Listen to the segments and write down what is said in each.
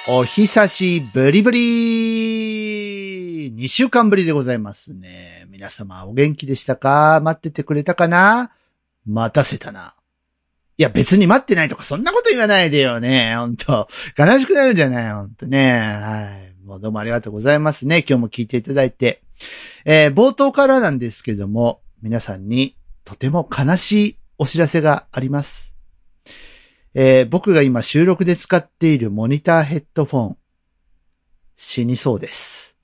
お久しぶりぶり !2 週間ぶりでございますね。皆様お元気でしたか？待っててくれたかな？待たせたな。いや別に待ってないとかそんなこと言わないでよね。ほんと。悲しくなるんじゃないほんとね。はい。もうどうもありがとうございますね。今日も聞いていただいて。冒頭からなんですけども、皆さんにとても悲しいお知らせがあります。僕が今収録で使っているモニターヘッドフォン、死にそうです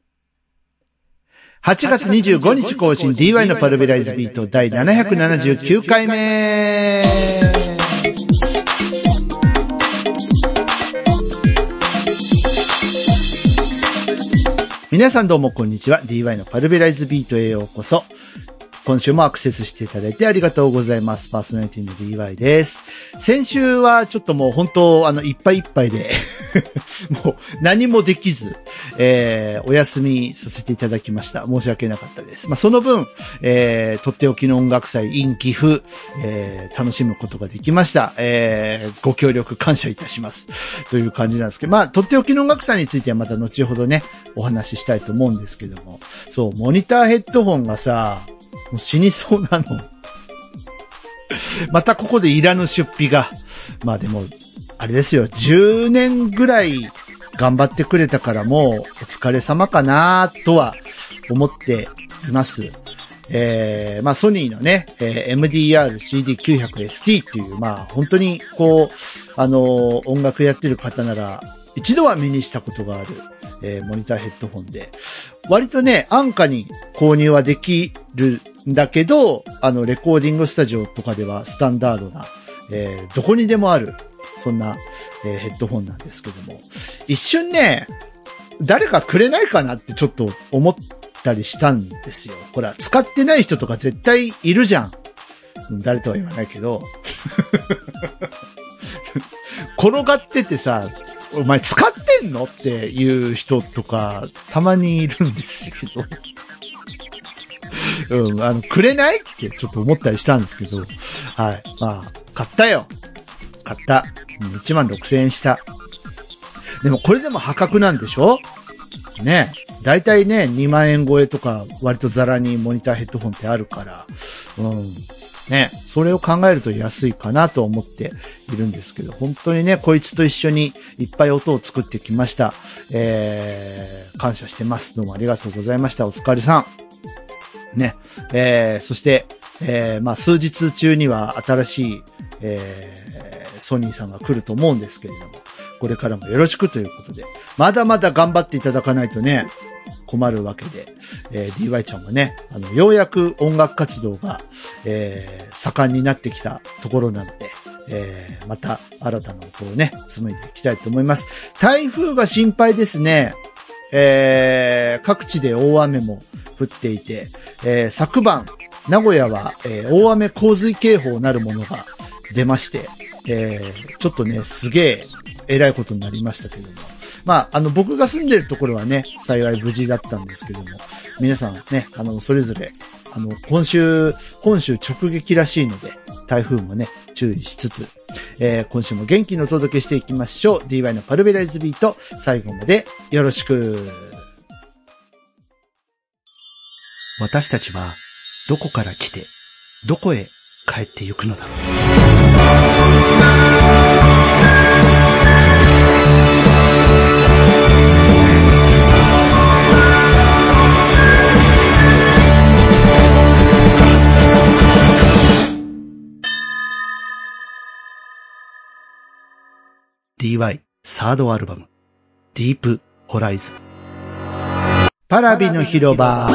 。8月25日更新 DY のパルベライズビート第779回目。皆さんどうもこんにちは。DY のパルベライズビートへようこそ。今週もアクセスしていただいてありがとうございます。パーソナリティの DY です。先週はちょっともう本当いっぱいいっぱいでもう何もできず、お休みさせていただきました。申し訳なかったです。その分、とっておきの音楽祭 in 岐阜、楽しむことができました。ご協力感謝いたします。という感じなんですけど、とっておきの音楽祭についてはまた後ほどね、お話ししたいと思うんですけども、そう、モニターヘッドホンがさ、もう死にそうなの。またここでいらぬ出費が。でも、あれですよ、10年ぐらい頑張ってくれたからもうお疲れ様かなとは思っています。ソニーのね、MDR-CD900ST っていう、本当に音楽やってる方なら一度は目にしたことがある、モニターヘッドホンで、割とね、安価に購入はできるんだけど、レコーディングスタジオとかではスタンダードな、どこにでもある、そんな、ヘッドホンなんですけども、一瞬ね、誰かくれないかなってちょっと思ったりしたんですよ。ほら、使ってない人とか絶対いるじゃん。誰とは言わないけど。転がっててさ、お前使ってんのっていう人とかたまにいるんですけど、くれないってちょっと思ったりしたんですけど、はい。買ったよ。買った。16,000円した。でもこれでも破格なんでしょ？ね。だいたいね、2万円超えとか割とザラにモニターヘッドホンってあるから、ね、それを考えると安いかなと思っているんですけど、本当にね、こいつと一緒にいっぱい音を作ってきました。感謝してます。どうもありがとうございました。お疲れさん。ね、そして、数日中には新しい、ソニーさんが来ると思うんですけれども、これからもよろしくということで、まだまだ頑張っていただかないとね、困るわけで、DY ちゃんもね、ようやく音楽活動が、盛んになってきたところなので、また新たな音をね、紡いでいきたいと思います。台風が心配ですね。各地で大雨も降っていて、昨晩、名古屋は、大雨洪水警報なるものが出まして、ちょっとね、すげえ偉いことになりましたけども、僕が住んでるところはね、幸い無事だったんですけども、皆さんね、それぞれ、本州直撃らしいので、台風もね、注意しつつ、今週も元気にお届けしていきましょう。DY のパルベライズビート、最後までよろしく。私たちは、どこから来て、どこへ帰ってゆくのだろう。DY サードアルバムディープホライズンパラビの広場。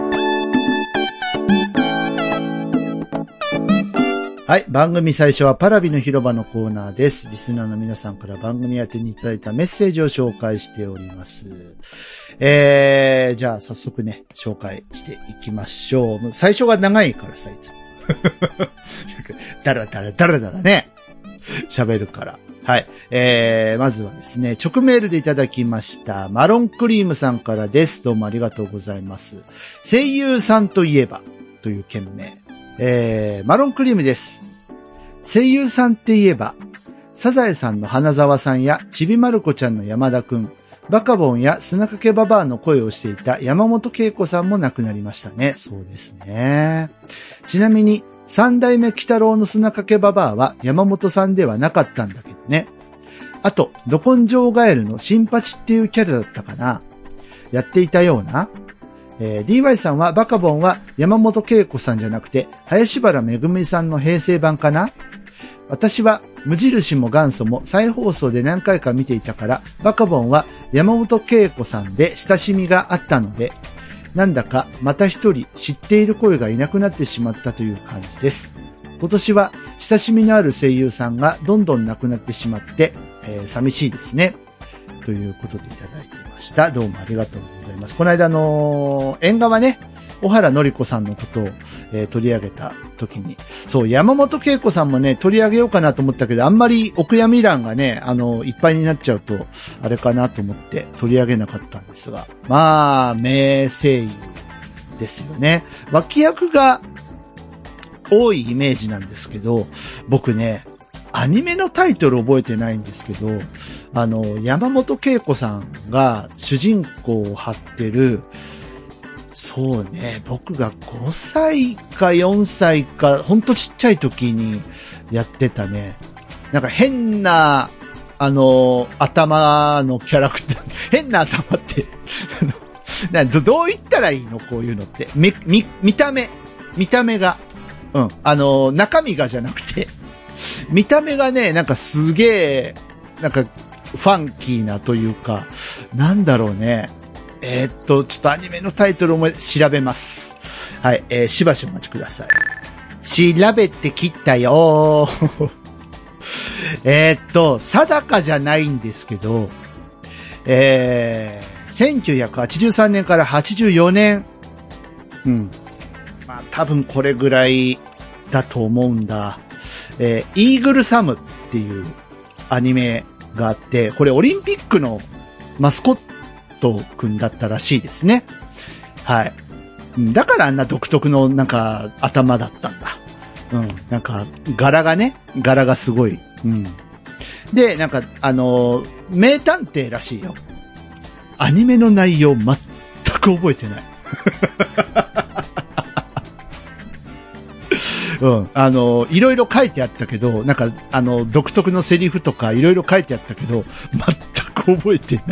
はい、番組最初はパラビの広場のコーナーです。リスナーの皆さんから番組宛てにいただいたメッセージを紹介しております。じゃあ早速ね、紹介していきましょう。最初が長いからさ、いつもだらだらね喋るから。はい。まずはですね、直メールでいただきました。マロンクリームさんからです。どうもありがとうございます。声優さんといえばという件名。マロンクリームです。声優さんって言えば、 サザエさんの花沢さんやちびまる子ちゃんの山田くん、バカボンや砂かけババアの声をしていた山本恵子さんも亡くなりましたね。そうですね。ちなみに、三代目鬼太郎の砂かけババアは山本さんではなかったんだけどね。あと、ど根性ガエルの新八っていうキャラだったかな。やっていたような。DY さんはバカボンは山本恵子さんじゃなくて、林原めぐみさんの平成版かな。私は無印も元祖も再放送で何回か見ていたから、バカボンは山本恵子さんで親しみがあったので、なんだかまた一人知っている声がいなくなってしまったという感じです。今年は親しみのある声優さんがどんどん亡くなってしまって、寂しいですね。ということでいただいていました。どうもありがとうございます。この間縁側ね、小原のり子さんのことを、取り上げた時に、そう、山本恵子さんもね、取り上げようかなと思ったけど、あんまりお悔やみ欄がね、いっぱいになっちゃうと、あれかなと思って取り上げなかったんですが、まあ、名声優ですよね。脇役が多いイメージなんですけど、僕ね、アニメのタイトル覚えてないんですけど、山本恵子さんが主人公を張ってる、そうね、僕が5歳か4歳か、ほんとちっちゃい時にやってたね。なんか変な、頭のキャラクター、変な頭ってどう言ったらいいのこういうのって。見た目が。うん。中身がじゃなくて、見た目がね、なんかすげえ、なんか、ファンキーなというか、なんだろうね。ちょっとアニメのタイトルを調べます。はい、しばしお待ちください。調べてきたよー。定かじゃないんですけど、1983年から84年。うん。まあ、多分これぐらいだと思うんだ。イーグルサムっていうアニメがあって、これオリンピックのマスコットくんだったらしいですね。はい。だからあんな独特のなんか頭だったんだ。うん。なんか柄がすごい。うん。で、なんか名探偵らしいよ。アニメの内容全く覚えてない。うん。いろいろ書いてあったけど、なんか、独特のセリフとかいろいろ書いてあったけど、全く覚えてない。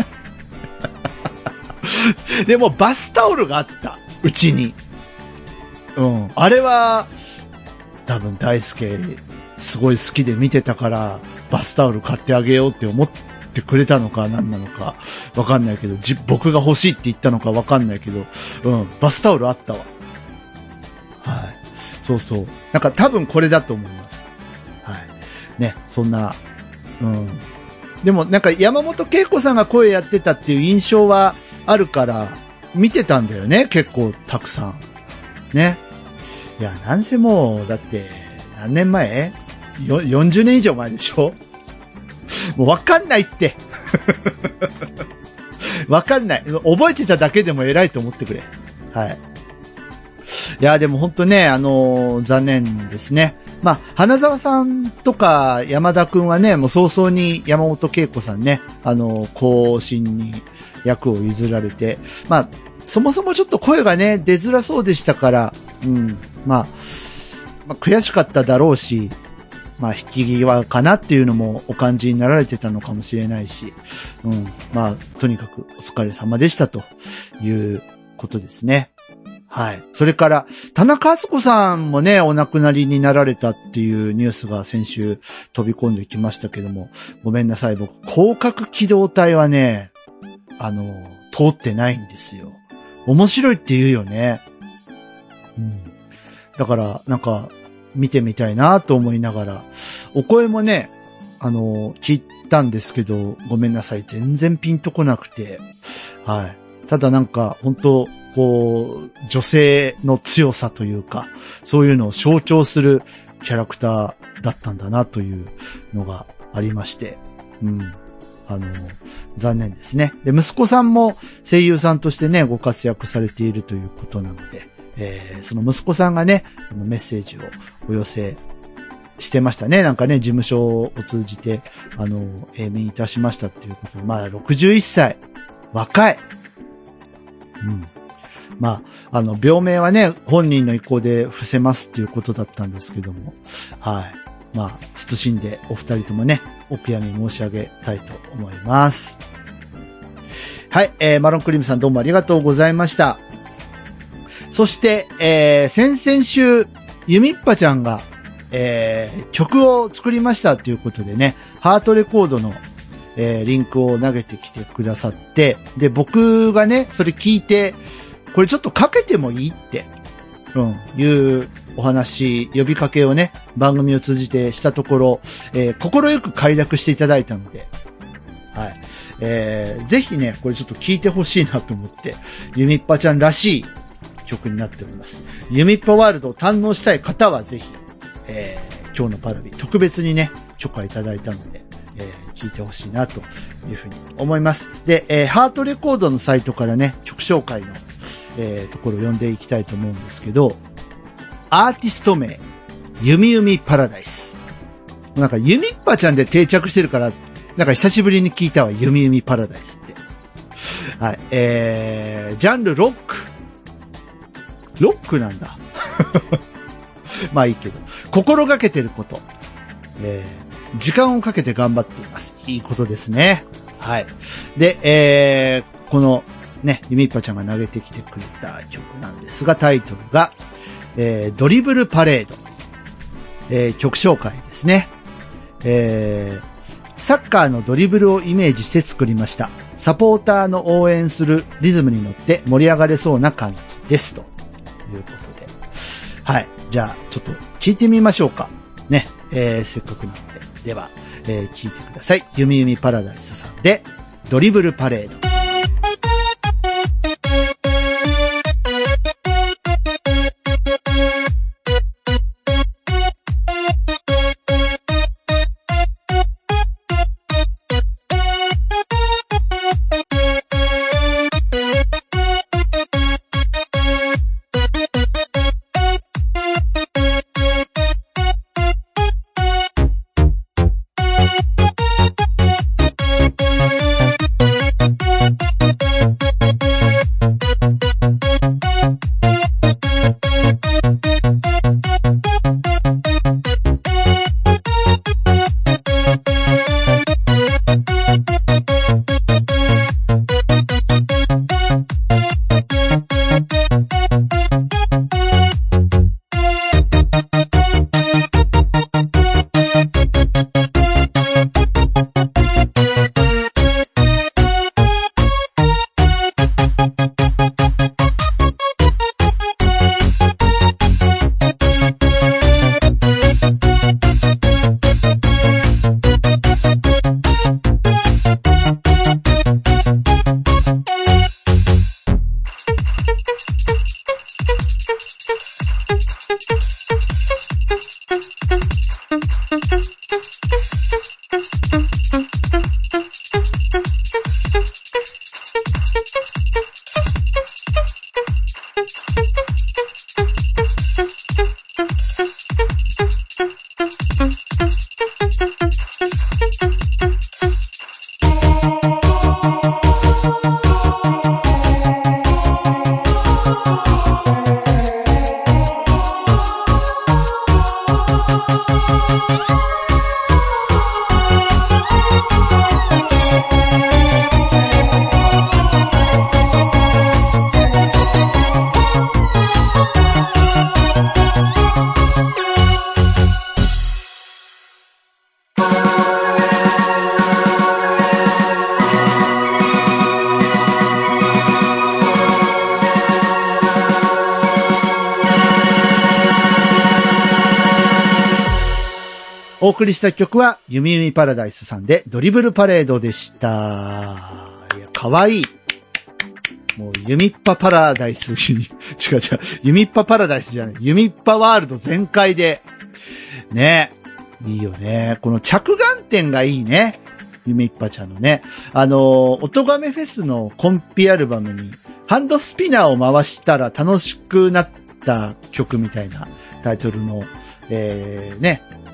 でも、バスタオルがあった。うちに。うん。あれは、多分大輔、すごい好きで見てたから、バスタオル買ってあげようって思ってくれたのか何なのか、わかんないけど、僕が欲しいって言ったのかわかんないけど、うん。バスタオルあったわ。はい。そうそう。なんか多分これだと思います。はい。ね、そんな、うん。でもなんか山本恵子さんが声やってたっていう印象はあるから、見てたんだよね、結構たくさん。ね。いや、なんせもう、だって、何年前？40年以上前でしょ？もうわかんないって。わかんない。覚えてただけでも偉いと思ってくれ。はい。いや、でも本当ね、残念ですね。まあ、花沢さんとか山田くんはね、もう早々に山本恵子さんね、後進に役を譲られて、まあ、そもそもちょっと声がね、出づらそうでしたから、うん、まあ、悔しかっただろうし、まあ、引き際かなっていうのもお感じになられてたのかもしれないし、うん、まあ、とにかくお疲れ様でしたということですね。はい。それから、田中敦子さんもね、お亡くなりになられたっていうニュースが先週飛び込んできましたけども、ごめんなさい。僕、広角機動隊はね、通ってないんですよ。面白いって言うよね。うん。だから、なんか、見てみたいなと思いながら、お声もね、聞いたんですけど、ごめんなさい。全然ピンとこなくて、はい。ただなんか、本当こう、女性の強さというか、そういうのを象徴するキャラクターだったんだなというのがありまして、うん。残念ですね。で、息子さんも声優さんとしてね、ご活躍されているということなので、その息子さんがね、メッセージをお寄せしてましたね。なんかね、事務所を通じて、永眠いたしましたっていうことで、まあ、61歳。若い。うん。まあ、病名はね、本人の意向で伏せますっていうことだったんですけども、はい。まあ、謹んでお二人ともね、お悔やみ申し上げたいと思います。はい、マロンクリームさんどうもありがとうございました。そして、先々週、ゆみっぱちゃんが、曲を作りましたっていうことでね、ハートレコードの、リンクを投げてきてくださって、で、僕がね、それ聞いて、これちょっとかけてもいいって、いうお話、呼びかけをね、番組を通じてしたところ、心よく快諾していただいたので、はい。ぜひね、これちょっと聞いてほしいなと思って、ゆみっぱちゃんらしい曲になっております。ゆみっぱワールドを堪能したい方はぜひ、今日のパラビ特別にね、許可いただいたので、聞いてほしいなというふうに思います。で、ハートレコードのサイトからね、曲紹介の、ところを読んでいきたいと思うんですけど、アーティスト名、ゆみゆみパラダイス。なんかゆみっぱちゃんで定着してるから、なんか久しぶりに聞いたわ、ゆみゆみパラダイスって。はい、ジャンルロック。ロックなんだ。まあいいけど。心がけてること。時間をかけて頑張っています。いいことですね。はい。で、このね、ゆみっぱちゃんが投げてきてくれた曲なんですが、タイトルが、ドリブルパレード。曲紹介ですね。サッカーのドリブルをイメージして作りました。サポーターの応援するリズムに乗って盛り上がれそうな感じです。ということで。はい。じゃあ、ちょっと聞いてみましょうか。ね。せっかくなので。では、聞いてください。ゆみゆみパラダイスさんで、ドリブルパレード。お送りした曲は、ゆみゆみパラダイスさんでドリブルパレードでした。いや、かわいい。もう、ゆみっぱパラダイス、違う、ゆみっぱパラダイスじゃない。ゆみっぱワールド全開で。ね。いいよね。この着眼点がいいね。ゆみっぱちゃんのね。おとがめフェスのコンピアルバムに、ハンドスピナーを回したら楽しくなった曲みたいなタイトルの、ね、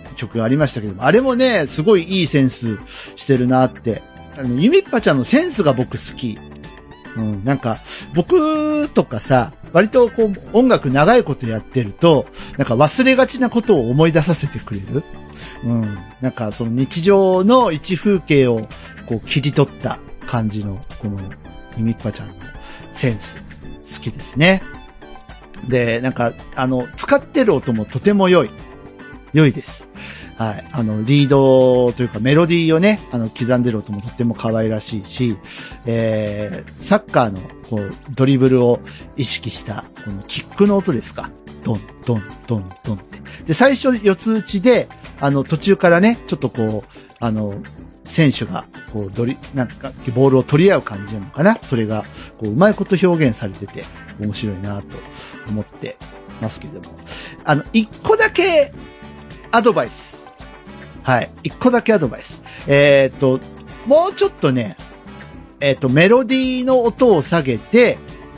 曲がありましたけども、あれもね、すごいいいセンスしてるなって。ゆみっぱちゃんのセンスが僕好き。なんか、僕とかさ、割とこう、音楽長いことやってると、なんか忘れがちなことを思い出させてくれる。なんかその日常の一風景をこう切り取った感じの、この、ゆみっぱちゃんのセンス、好きですね。で、なんか、使ってる音もとても良いです。はい。リードというかメロディーをね、刻んでる音もとっても可愛らしいし、サッカーの、こう、ドリブルを意識した、このキックの音ですか。ドン、ドン、ドン、ドンって。で、最初四つ打ちで、途中からね、ちょっとこう、選手が、こう、なんか、ボールを取り合う感じなのかな。それが、こう、うまいこと表現されてて、面白いなと思ってますけども。一個だけ、アドバイス。はい。一個だけアドバイス。もうちょっとね、メロディーの音を下げて、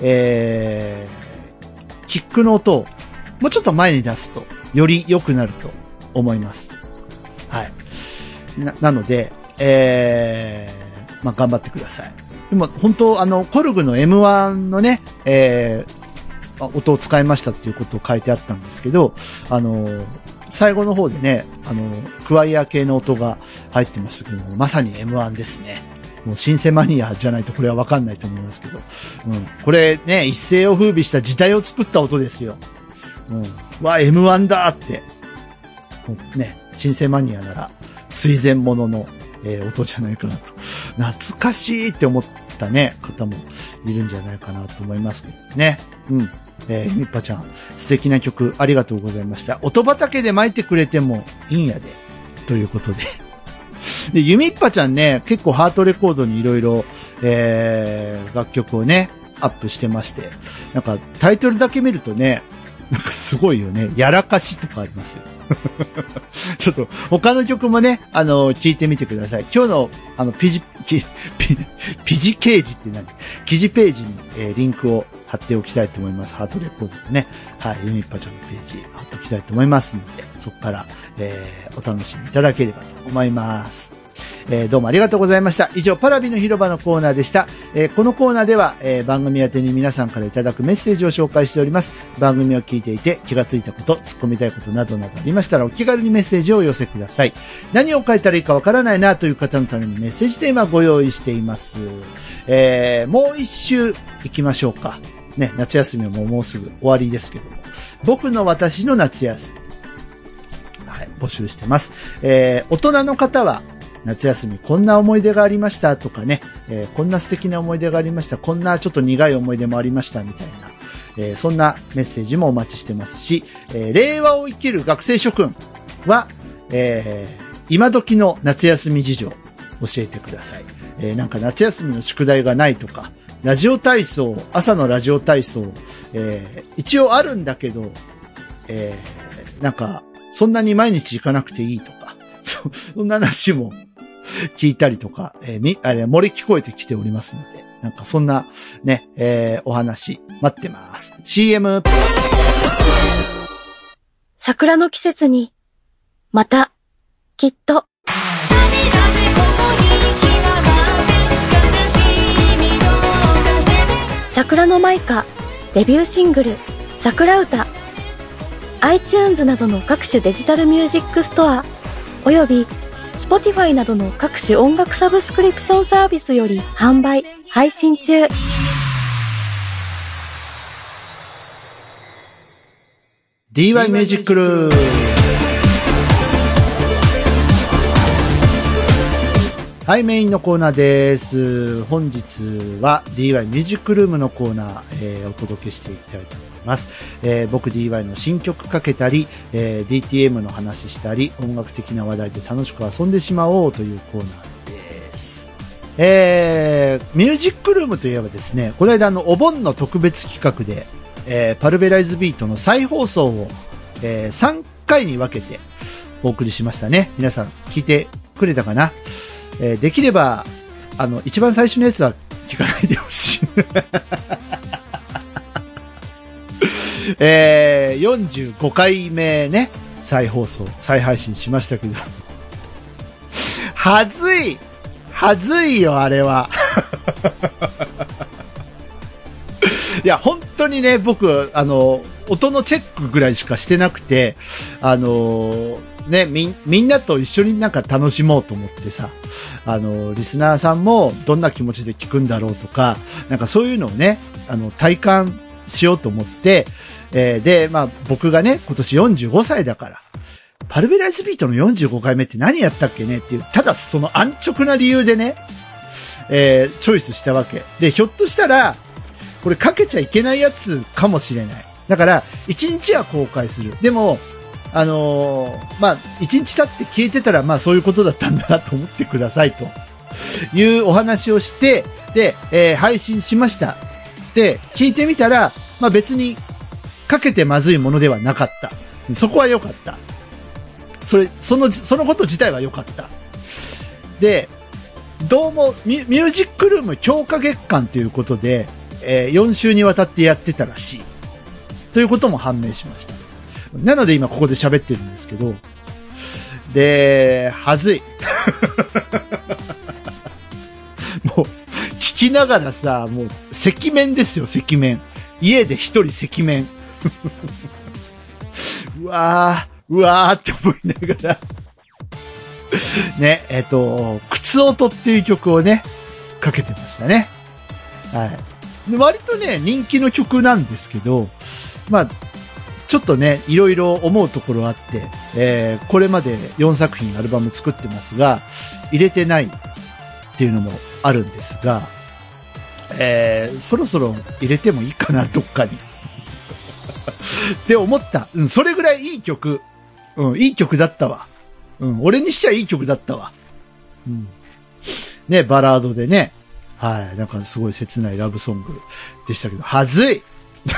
キックの音をもうちょっと前に出すと、より良くなると思います。はい。なので、まあ、頑張ってください。でも、本当コルグの M1 のね、音を使いましたっていうことを書いてあったんですけど、最後の方でね、クワイア系の音が入ってましたけども、まさに M1 ですね。もうシンセマニアじゃないとこれはわかんないと思いますけど。これね、一世を風靡した時代を作った音ですよ。M1 だって。ね、シンセマニアなら、垂涎ものの、音じゃないかなと。懐かしいって思ったね、方もいるんじゃないかなと思いますけどね。みっぱちゃん、素敵な曲ありがとうございました。音畑で巻いてくれてもいいんやで。ということで。で、ゆみっぱちゃんね、結構ハートレコードにいろいろ、楽曲をね、アップしてまして。なんかタイトルだけ見るとね、なんかすごいよね。やらかしとかありますよ。ちょっと他の曲もね、聞いてみてください。今日のピジケージって何？記事ページに、リンクを貼っておきたいと思います。ハートレコードでね。はい、ゆみっぱちゃんのページ貼っておきたいと思いますので、そこから、お楽しみいただければと思います。どうもありがとうございました。以上、パラビの広場のコーナーでした。このコーナーでは、番組宛てに皆さんからいただくメッセージを紹介しております。番組を聞いていて気がついたこと、突っ込みたいことなどなどありましたらお気軽にメッセージをお寄せください。何を書いたらいいかわからないなという方のためにメッセージテーマをご用意しています。もう一周行きましょうか。ね、夏休みももうすぐ終わりですけども。僕の私の夏休み。はい、募集してます。大人の方は、夏休みこんな思い出がありましたとかね、こんな素敵な思い出がありました、こんなちょっと苦い思い出もありましたみたいな、そんなメッセージもお待ちしてますし、令和を生きる学生諸君は、今時の夏休み事情教えてください。なんか夏休みの宿題がないとか、ラジオ体操、朝のラジオ体操、一応あるんだけど、なんかそんなに毎日行かなくていいとか、そんな話も聞いたりとか、漏れ聞こえてきておりますので、なんかそんなね、お話待ってます。CM。 桜の季節に、また、きっと。桜のマイカ、デビューシングル、桜歌。iTunes などの各種デジタルミュージックストア、および Spotify などの各種音楽サブスクリプションサービスより販売、配信中。 DY ミュージックルーム。はい、メインのコーナーです。本日は DY ミュージックルームのコーナー、お届けしていきたいと思います。僕 DY の新曲かけたり、DTM の話したり、音楽的な話題で楽しく遊んでしまおうというコーナーです。ミュージックルームといえばですね、この間お盆の特別企画で、パルベライズビートの再放送を、3回に分けてお送りしましたね。皆さん聞いてくれたかな？できれば、一番最初のやつは聞かないでほしい。45回目ね、 再配信しましたけど。はずいよ、あれは。いや、本当にね、僕、音のチェックぐらいしかしてなくて、ね、みんなと一緒になんか楽しもうと思ってさ、リスナーさんもどんな気持ちで聞くんだろうとか、なんかそういうのをね、体感しようと思って、で、まあ僕がね、今年45歳だから、パルベライズビートの45回目って何やったっけねっていう、ただその安直な理由でね、チョイスしたわけ。で、ひょっとしたら、これかけちゃいけないやつかもしれない。だから、1日は公開する。でも、まあ、1日経って消えてたら、まあそういうことだったんだなと思ってくださいというお話をして、で、配信しました。で、聞いてみたら、まあ別にかけてまずいものではなかった。そこは良かった。そのこと自体は良かった。で、どうもミュージックルーム強化月間ということで、4週にわたってやってたらしい。ということも判明しました。なので今ここで喋ってるんですけど、で、はずい。もう、聞きながらさ、もう、赤面ですよ、赤面。家で一人赤面。うわーって思いながら。ね、靴音っていう曲をね、かけてましたね。はい。割とね、人気の曲なんですけど、まあ、ちょっとね、いろいろ思うところあって、これまで4作品アルバム作ってますが、入れてないっていうのもあるんですが、そろそろ入れてもいいかな、どっかに。って思った。うん、それぐらいいい曲。うん、いい曲だったわ。うん、俺にしちゃいい曲だったわ。うん。ね、バラードでね。はい、なんかすごい切ないラブソングでしたけど、はずい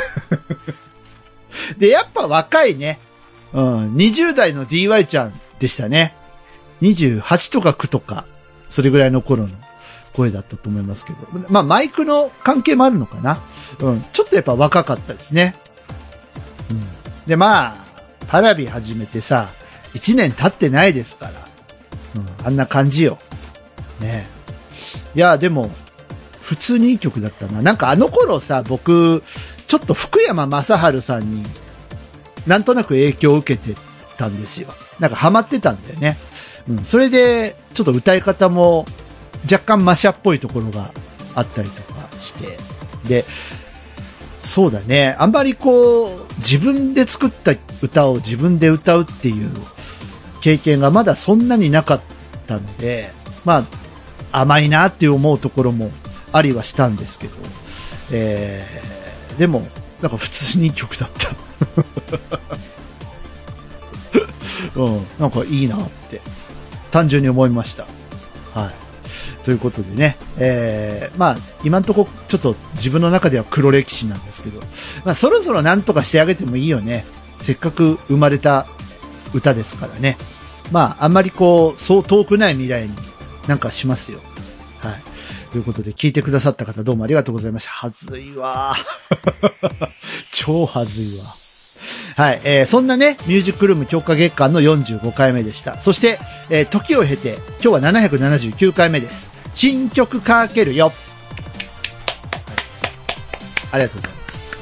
で、やっぱ若いね。うん、20代の DY ちゃんでしたね。28とか9とか、それぐらいの頃の声だったと思いますけど。まあ、マイクの関係もあるのかな。うん、ちょっとやっぱ若かったですね。うん。で、まあ、パラビ始めてさ、1年経ってないですから。うん、あんな感じよ。ね。いや、でも、普通にいい曲だったな。なんかあの頃さ、僕、ちょっと福山雅治さんになんとなく影響を受けてたんですよ。なんかハマってたんだよね。うん。それで、ちょっと歌い方も若干マシャっぽいところがあったりとかして。で、そうだね。あんまりこう、自分で作った歌を自分で歌うっていう経験がまだそんなになかったので、まあ、甘いなって思うところもありはしたんですけど、でも、なんか普通にいい曲だった。うん、なんかいいなって、単純に思いました。はい。ということでね、まあ、今んとこちょっと自分の中では黒歴史なんですけど、まあそろそろなんとかしてあげてもいいよね。せっかく生まれた歌ですからね。まあ、あんまりこう、そう遠くない未来になんかしますよ。はい。ということで、聞いてくださった方どうもありがとうございました。はずいわ。超はずいわ。はい。そんなね、ミュージックルーム強化月間の45回目でした。そして、時を経て、今日は779回目です。新曲かけるよ。はい、ありがとうござい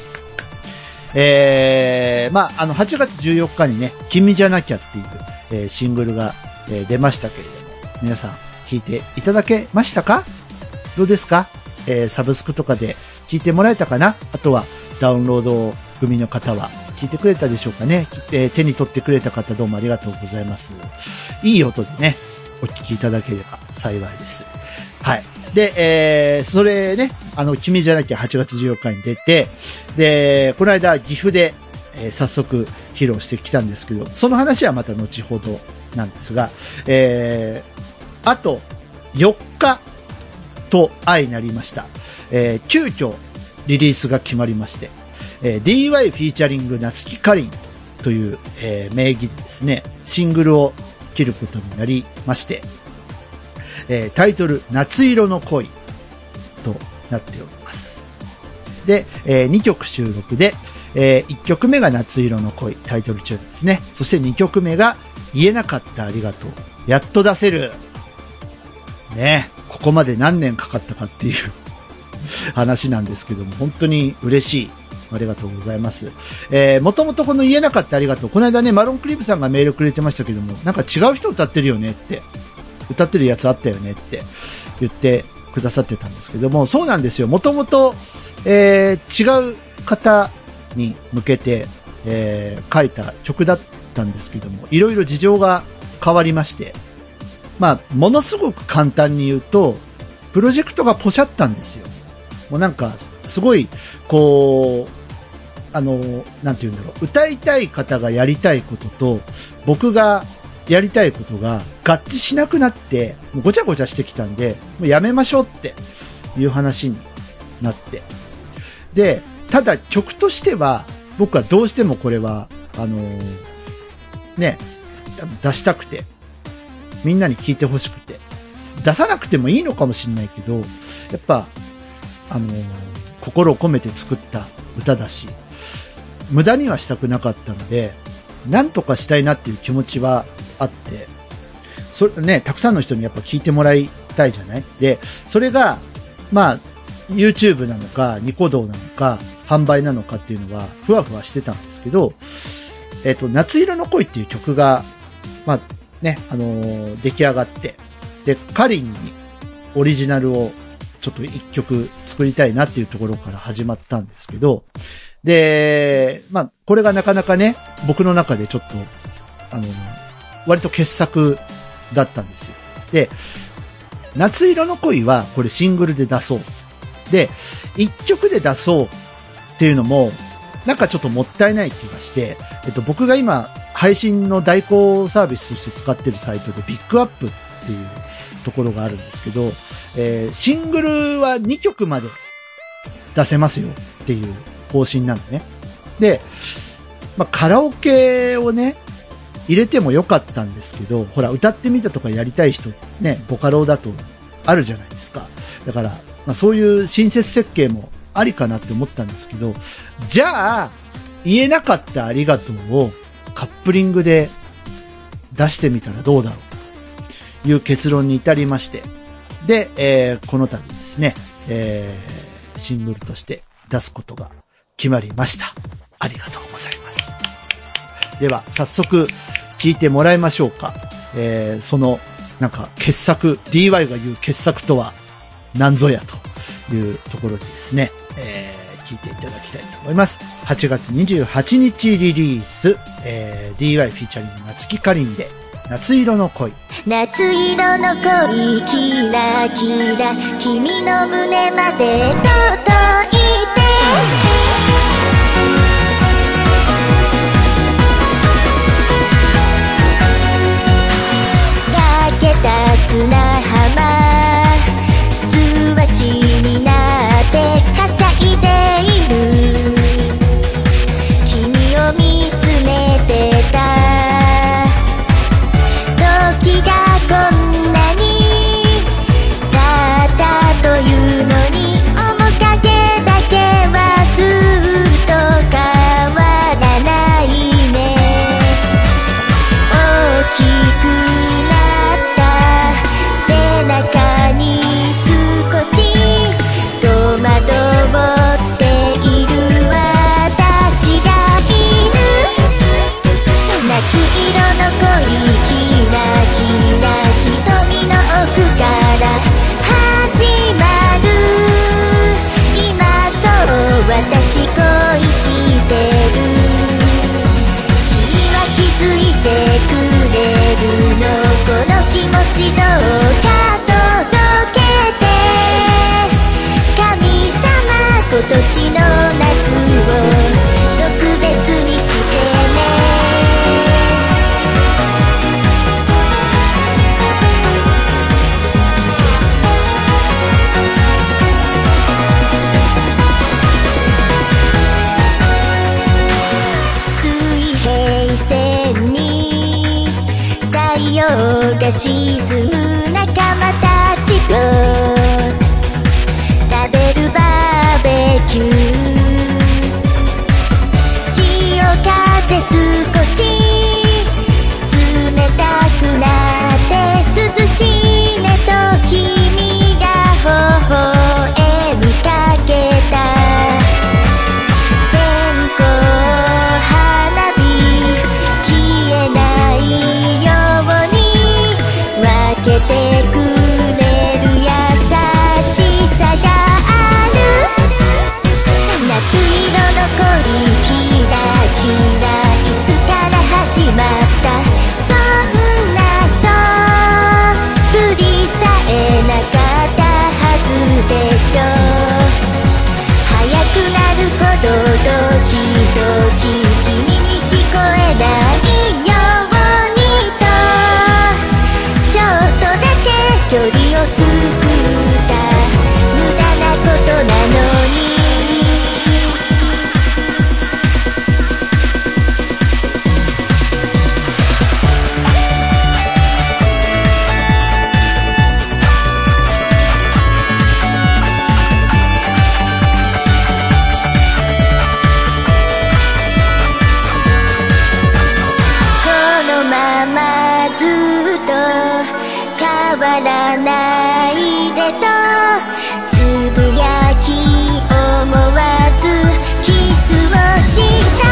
ます。まあ、8月14日にね、君じゃなきゃっていう、シングルが、出ましたけれども、皆さん聞いていただけましたか？どうですか？サブスクとかで聞いてもらえたかな？あとはダウンロード組の方は聞いてくれたでしょうかね？手に取ってくれた方どうもありがとうございます。いい音でね、お聞きいただければ幸いです。はい。で、それね、君じゃなきゃ8月14日に出て、で、この間岐阜で、早速披露してきたんですけど、その話はまた後ほどなんですが、あと4日と相なりました。急遽リリースが決まりまして、DY フィーチャリング夏木かりんという、名義でですね、シングルを切ることになりまして、タイトル夏色の恋となっております。で、2曲収録で、 1曲目が夏色の恋、タイトルチューンですね。そして2曲目が言えなかったありがとう。やっと出せる。ね、ここまで何年かかったかっていう話なんですけども、本当に嬉しい。ありがとうございます。もともとこの言えなかったありがとう。この間ね、マロンクリープさんがメールくれてましたけども、なんか違う人歌ってるよねって、歌ってるやつあったよねって言ってくださってたんですけども、そうなんですよ。もともと、違う方に向けて、書いた曲だったんですけども、いろいろ事情が変わりまして、まあ、ものすごく簡単に言うと、プロジェクトがポシャったんですよ。もうなんか、すごい、こう、なんて言うんだろう、歌いたい方がやりたいことと、僕がやりたいことが合致しなくなって、もうごちゃごちゃしてきたんで、もうやめましょうっていう話になって。で、ただ曲としては、僕はどうしてもこれは、ね、出したくて、みんなに聴いてほしくて、出さなくてもいいのかもしれないけど、やっぱ、心を込めて作った歌だし、無駄にはしたくなかったので、なんとかしたいなっていう気持ちはあって、それね、たくさんの人にやっぱ聞いてもらいたいじゃない？で、それが、まあ、YouTube なのか、ニコ動なのか、販売なのかっていうのは、ふわふわしてたんですけど、夏色の恋っていう曲が、まあ、ね、出来上がって、で、カリンにオリジナルをちょっと一曲作りたいなっていうところから始まったんですけど、で、まあ、これがなかなかね、僕の中でちょっと、割と傑作だったんですよ。で、夏色の恋はこれシングルで出そう。で、一曲で出そうっていうのも、なんかちょっともったいない気がして、僕が今、配信の代行サービスとして使ってるサイトでビッグアップっていうところがあるんですけど、シングルは2曲まで出せますよっていう方針なのね。で、まあ、カラオケをね、入れてもよかったんですけど、ほら、歌ってみたとかやりたい人、ね、ボカロだとあるじゃないですか。だから、まあ、そういう親切設計もありかなって思ったんですけど、じゃあ、言えなかったありがとうをカップリングで出してみたらどうだろうという結論に至りまして、で、この度ですね、シングルとして出すことが決まりました。ありがとうございます。では、早速聞いてもらいましょうか。その、なんか、傑作、DY が言う傑作とは何ぞやというところでですね、聞いていただきたいと思います。8月28日リリース、DY フィーチャリング夏木かりんで、夏色の恋。 夏色の恋、キラキラ、君の胸まで届いて、焼けた砂浜、素足になってはしゃいでいる、君を見つめてた、時がこんなに経ったというのに、面影だけはずっと変わらないね。大きくなった背中に少し戸惑っている私がいる。夏色の恋、キラキラ瞳の奥から始まる、今そう私恋してる、君は気づいてくれるの、この気持ちどうか届けて、神様今年の夏を特別にしてね。水平線に太陽が沈む仲間たちと食べるバーベキュー、 らないでとつぶやき思わずキスをした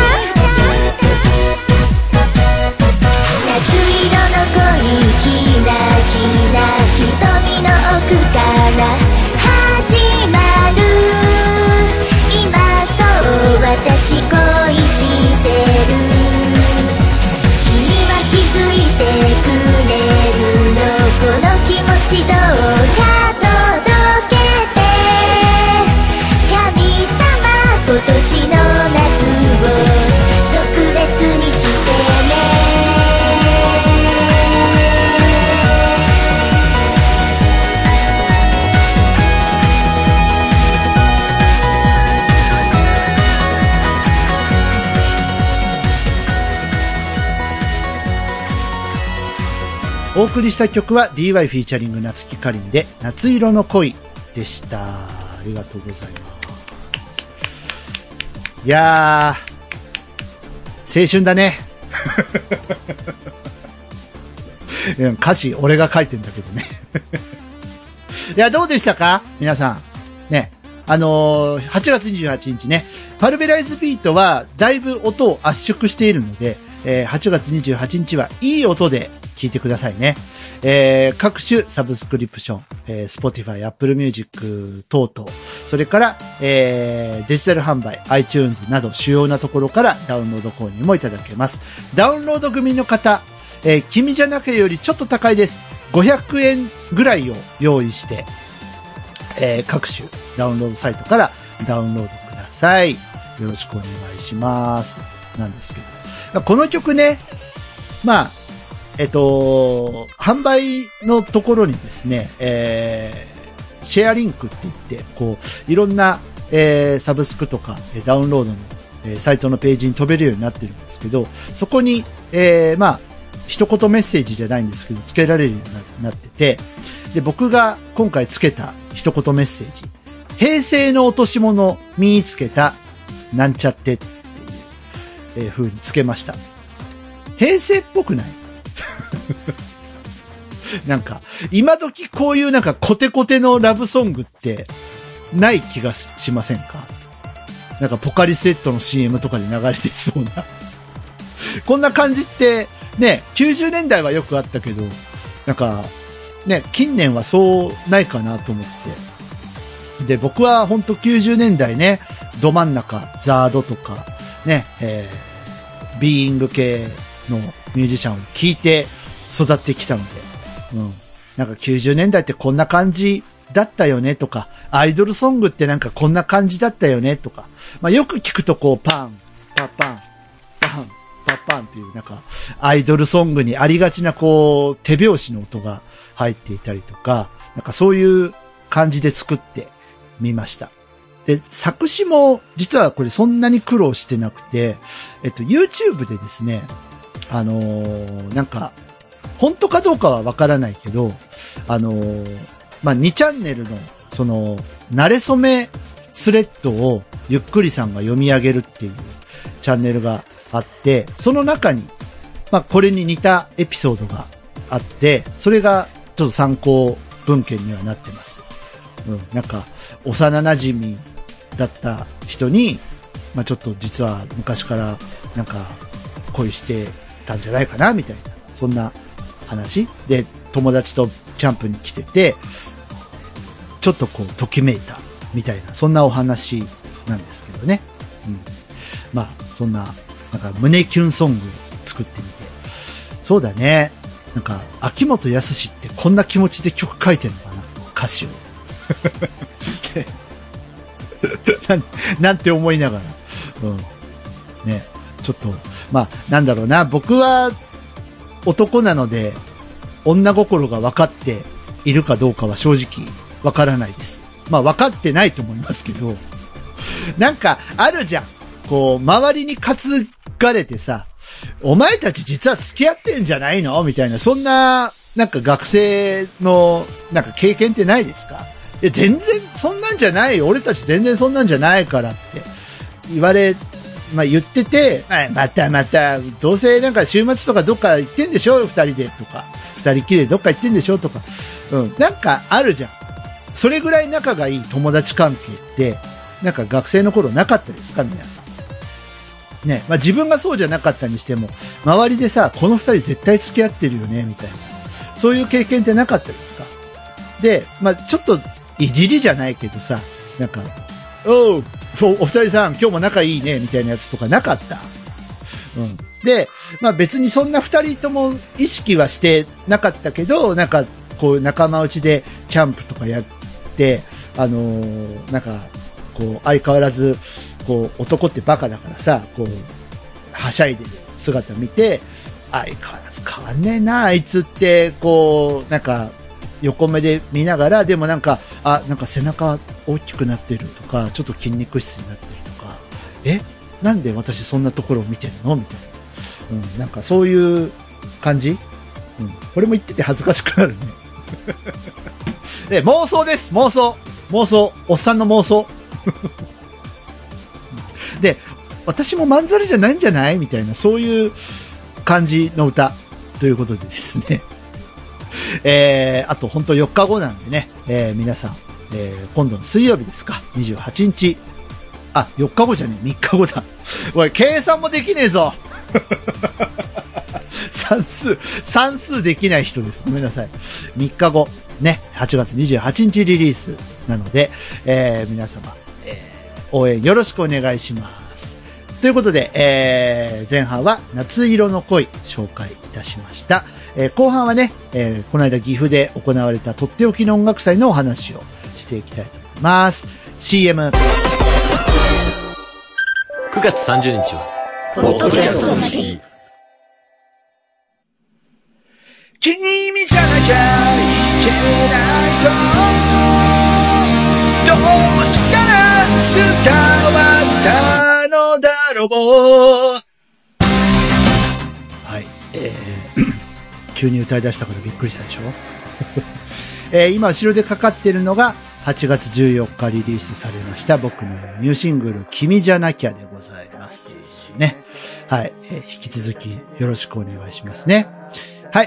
夏色の恋キラキラ瞳の奥から始まる今そう私恋してる君は気づいてくれるのこの気持ちどうか届けて神様今年の夏を特別にしてねお送りした曲は DY フィーチャリング夏木かりんで夏色の恋でした。ありがとうございます。いやー、青春だね。歌詞俺が書いてんだけどね。いや、どうでしたか皆さん。ね。8月28日ね、パルベライズビートはだいぶ音を圧縮しているので、8月28日はいい音で聞いてくださいね。各種サブスクリプション、Spotify、Apple Music 等々、それから、デジタル販売、iTunes など主要なところからダウンロード購入もいただけます。ダウンロード組の方、君じゃなけよりちょっと高いです。500円ぐらいを用意して、各種ダウンロードサイトからダウンロードください。よろしくお願いします。なんですけど。この曲ね、まあ、販売のところにですね、シェアリンクって言って、こう、いろんな、サブスクとか、ダウンロードの、サイトのページに飛べるようになってるんですけど、そこに、まあ、一言メッセージじゃないんですけど、つけられるようになってて、で、僕が今回つけた一言メッセージ、平成の落とし物見つけた、なんちゃってっていう、風につけました。平成っぽくない？なんか、今時こういうなんかコテコテのラブソングってない気がしませんか？なんかポカリスエットの CM とかで流れてそうな。こんな感じってね、90年代はよくあったけど、なんかね、近年はそうないかなと思って。で、僕はほんと90年代ね、ど真ん中、ザードとか、ね、ビーイング系のミュージシャンを聴いて育ってきたので、なんか90年代ってこんな感じだったよねとか、アイドルソングってなんかこんな感じだったよねとか、まあよく聞くとこうパン、パパン、パン、パパンっていうなんかアイドルソングにありがちなこう手拍子の音が入っていたりとか、なんかそういう感じで作ってみました。で、作詞も実はこれそんなに苦労してなくて、YouTube でですね、なんか、本当かどうかはわからないけど、まあ、2チャンネルの、慣れ初めスレッドをゆっくりさんが読み上げるっていうチャンネルがあって、その中に、まあ、これに似たエピソードがあって、それがちょっと参考文献にはなってます。なんか、幼馴染だった人に、まあ、ちょっと実は昔からなんか恋してたんじゃないかなみたいな、そんな話で友達とキャンプに来てて、ちょっとこうときめいたみたいな、そんなお話なんですけどね。まあそんななんか胸キュンソングを作ってみて、そうだね。なんか秋元康ってこんな気持ちで曲書いてるのかな、歌詞を。なんて思いながら、ね、ちょっとまあなんだろうな、僕は男なので女心が分かっているかどうかは正直分からないです。まあ分かってないと思いますけど、なんかあるじゃん。こう周りに担がれてさ、お前たち実は付き合ってんじゃないのみたいな、そんななんか学生のなんか経験ってないですか？いや全然そんなんじゃないよ。俺たち全然そんなんじゃないからってまあ言ってて、また、どうせなんか週末とかどっか行ってんでしょ二人でとか、二人きりでどっか行ってんでしょとか、 うん。なんかあるじゃん。それぐらい仲がいい友達関係って、なんか学生の頃なかったですか皆さん。ね。まあ自分がそうじゃなかったにしても、周りでさ、この二人絶対付き合ってるよね、みたいな。そういう経験ってなかったですか？で、まあちょっといじりじゃないけどさ、なんか、お二人さん今日も仲いいね、みたいなやつとかなかった。うん。で、まあ別にそんな二人とも意識はしてなかったけど、なんかこう仲間内でキャンプとかやって、なんかこう相変わらずこう男ってバカだからさ、こうはしゃいでる姿見て、相変わらず変わんねえなあいつって、こうなんか横目で見ながら、でもなんかなんか背中大きくなってるとか、ちょっと筋肉質になってるとか、なんで私そんなところを見てるのみたいな。うん、なんかそういう感じ。うん。これも言ってて恥ずかしくなるね。で、妄想です。妄想。おっさんの妄想。で、私もまんざらじゃないんじゃないみたいな、そういう感じの歌。ということでですね。あと本当4日後なんでね、皆さん、今度の水曜日ですか。28日。4日後じゃねえ、3日後だ。おい、計算もできねえぞ。算数できない人です。ごめんなさい。3日後、ね、8月28日リリースなので、皆様、応援よろしくお願いします。ということで、前半は夏色の恋紹介いたしました。後半はね、この間岐阜で行われたとっておきの音楽祭のお話をしていきたいと思います。CM。 9月30日はポッドキャストの日。 君じゃなきゃいけないとどうしたら伝わったのだろう。はい、急に歌い出したからびっくりしたでしょ。今後ろでかかってるのが8月14日リリースされました僕のニューシングル君じゃなきゃでございますね。はい、引き続きよろしくお願いしますね。はい、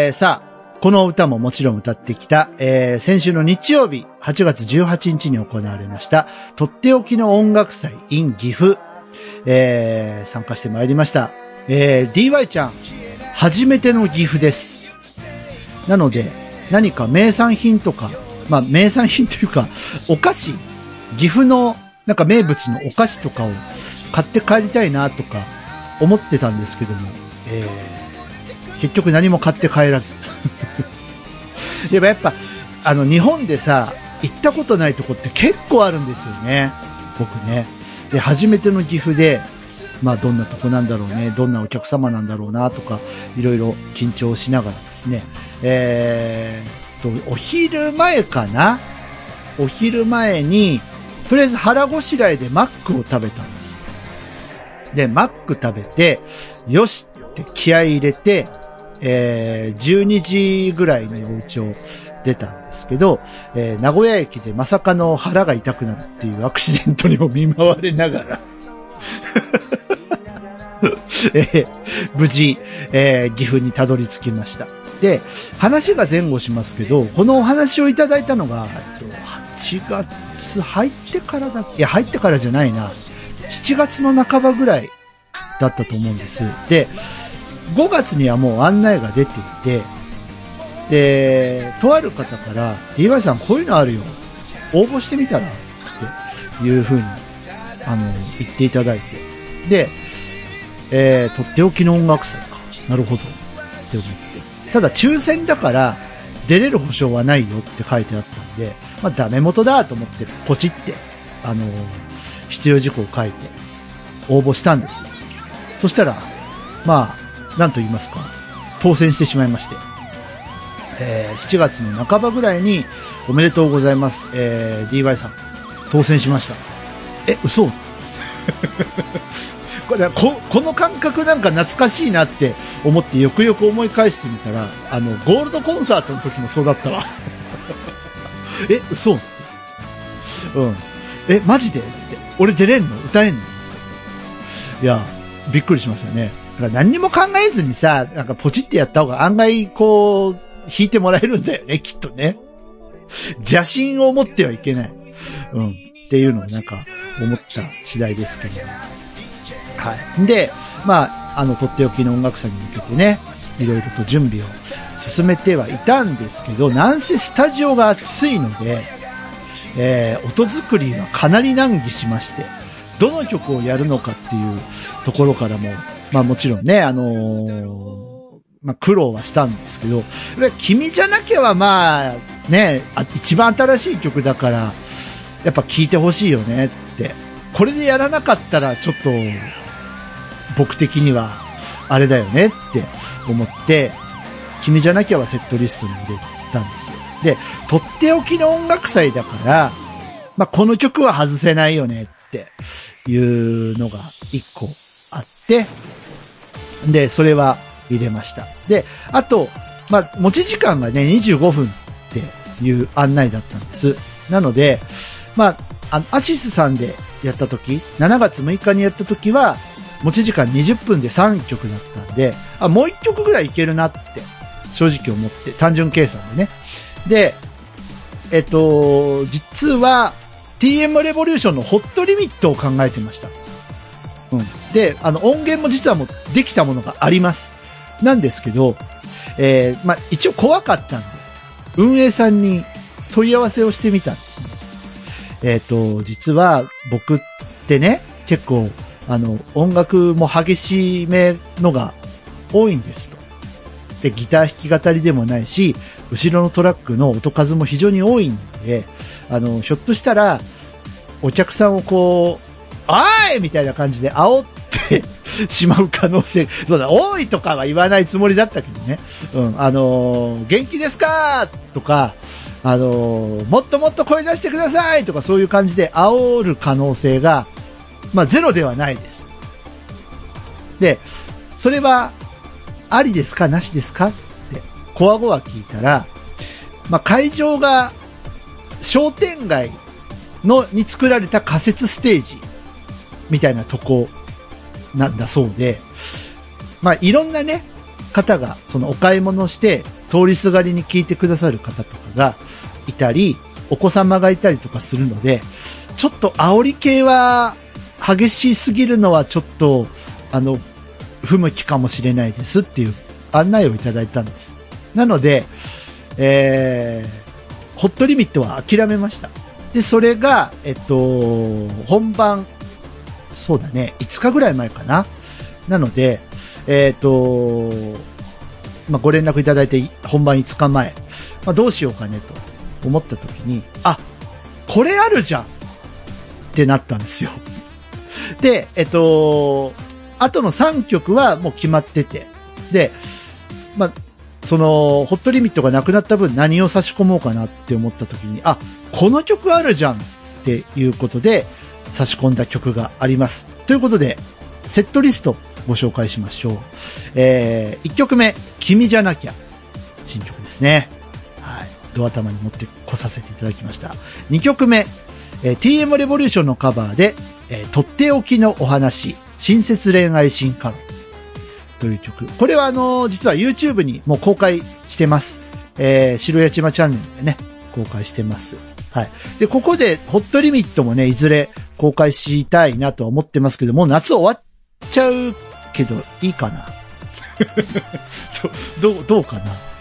さあこの歌ももちろん歌ってきた、先週の日曜日8月18日に行われましたとっておきの音楽祭 in 岐阜、参加してまいりました。DY ちゃん初めての岐阜です。なので何か名産品とか、まあ名産品というかお菓子、岐阜のなんか名物のお菓子とかを買って帰りたいなとか思ってたんですけども、結局何も買って帰らずでもやっぱ日本でさ行ったことないとこって結構あるんですよね、僕ね。で初めての岐阜で、まあどんなとこなんだろうね、どんなお客様なんだろうなとかいろいろ緊張しながらですね、お昼前かな、お昼前にとりあえず腹ごしらえでマックを食べたんです。でマック食べてよしって気合い入れて、12時ぐらいにお家を出たんですけど、名古屋駅でまさかの腹が痛くなるっていうアクシデントにも見舞われながら無事、岐阜にたどり着きました。で、話が前後しますけど、このお話をいただいたのが、8月入ってからだっけ？いや、入ってからじゃないな。7月の半ばぐらいだったと思うんです。で、5月にはもう案内が出ていて、で、とある方から、DY さんこういうのあるよ。応募してみたらっていう風に、言っていただいて。で、とっておきの音楽祭か。なるほど。って思って。ただ抽選だから出れる保証はないよって書いてあったんで、まあダメ元だと思ってポチって、必要事項を書いて応募したんですよ。そしたら、まあ、なんと言いますか、当選してしまいまして。7月の半ばぐらいにおめでとうございます。DY さん、当選しました。嘘この感覚なんか懐かしいなって思ってよくよく思い返してみたら、ゴールドコンサートの時もそうだったわ。嘘って。うん。マジでって。俺出れんの？歌えんの？いや、びっくりしましたね。だから何にも考えずにさ、なんかポチってやった方が案外こう、 弾いてもらえるんだよね、きっとね。邪心を持ってはいけない。っていうのをなんか思った次第ですけど。はい。で、とっておきの音楽祭に向けてね、いろいろと準備を進めてはいたんですけど、なんせスタジオが暑いので、音作りはかなり難儀しまして、どの曲をやるのかっていうところからも、もちろんね、苦労はしたんですけど、君じゃなきゃはね、一番新しい曲だから、やっぱ聴いてほしいよねって。これでやらなかったらちょっと、僕的には、あれだよねって思って、君じゃなきゃはセットリストに入れたんですよ。で、とっておきの音楽祭だから、この曲は外せないよねっていうのが一個あって、で、それは入れました。で、あと、持ち時間がね、25分っていう案内だったんです。なので、アシスさんでやった時、7月6日にやった時は、持ち時間20分で3曲だったんで、もう1曲ぐらいいけるなって、正直思って、単純計算でね。で、実は、TM レボリューションのホットリミットを考えてました。で、音源も実はもうできたものがあります。なんですけど、一応怖かったんで、運営さんに問い合わせをしてみたんですね。実は僕ってね、結構、音楽も激しめのが多いんですと。で、ギター弾き語りでもないし、後ろのトラックの音数も非常に多いんで、ひょっとしたら、お客さんをこう、あーいみたいな感じで煽ってしまう可能性、そうだ、多いとかは言わないつもりだったけどね。元気ですかとか、もっともっと声出してくださいとかそういう感じで煽る可能性が、ゼロではないです。で、それは、ありですかなしですかって、コアゴア聞いたら、会場が商店街に作られた仮設ステージみたいなとこなんだそうで、いろんなね、方がそのお買い物して通りすがりに聞いてくださる方とかがいたり、お子様がいたりとかするので、ちょっと煽り系は激しすぎるのはちょっと、不向きかもしれないですっていう案内をいただいたんです。なので、ホットリミットは諦めました。で、それが、本番、そうだね、5日ぐらい前かな。なので、ご連絡いただいて本番5日前、どうしようかねと思った時に、これあるじゃんってなったんですよ。で、あとの3曲はもう決まってて、で、その、ホットリミットがなくなった分何を差し込もうかなって思った時に、この曲あるじゃんっていうことで差し込んだ曲があります。ということで、セットリストご紹介しましょう。1曲目、君じゃなきゃ。新曲ですね。はい。ドア玉に持ってこさせていただきました。2曲目、TM レボリューションのカバーで、とっておきのお話、親切恋愛進化論という曲。これは実は YouTube にもう公開してます。白八島チャンネルでね、公開してます。はい。で、ここでホットリミットもね、いずれ公開したいなと思ってますけど、もう夏終わっちゃうけど、いいかなどうかな、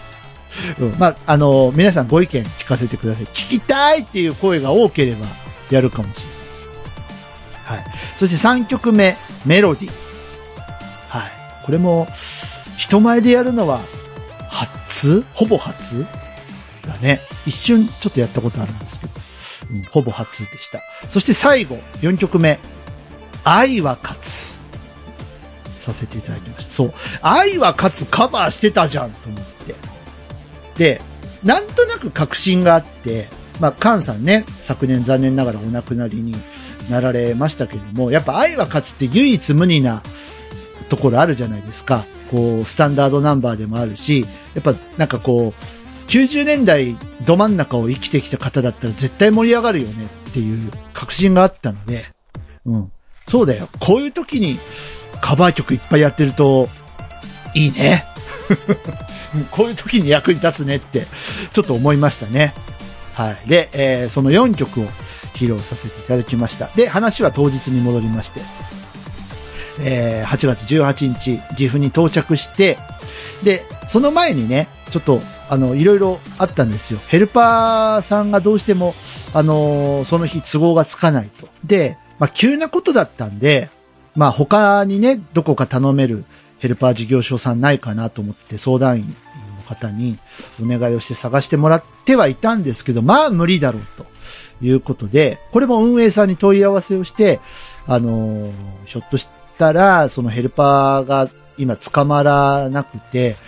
皆さんご意見聞かせてください。聞きたいっていう声が多ければやるかもしれない。はい。そして3曲目、メロディ。はい。これも、人前でやるのは、ほぼ初だね。一瞬ちょっとやったことあるんですけど、ほぼ初でした。そして最後、4曲目、愛は勝つ。させていただきました。そう。愛は勝つカバーしてたじゃんと思って。で、なんとなく確信があって、カンさんね、昨年残念ながらお亡くなりになられましたけれども、やっぱ愛は勝つって唯一無二なところあるじゃないですか。こう、スタンダードナンバーでもあるし、やっぱなんかこう、90年代ど真ん中を生きてきた方だったら絶対盛り上がるよねっていう確信があったので、そうだよ。こういう時にカバー曲いっぱいやってると、いいね。 こういう時に役に立つねって、ちょっと思いましたね。はい。で、その4曲を披露させていただきました。で、話は当日に戻りまして、8月18日、岐阜に到着して、で、その前にね、ちょっと、いろいろあったんですよ。ヘルパーさんがどうしても、その日都合がつかないと。で、急なことだったんで、他にね、どこか頼めるヘルパー事業所さんないかなと思って相談員の方にお願いをして探してもらってはいたんですけど、無理だろうということで、これも運営さんに問い合わせをして、ひょっとしたら、そのヘルパーが今捕まらなくて、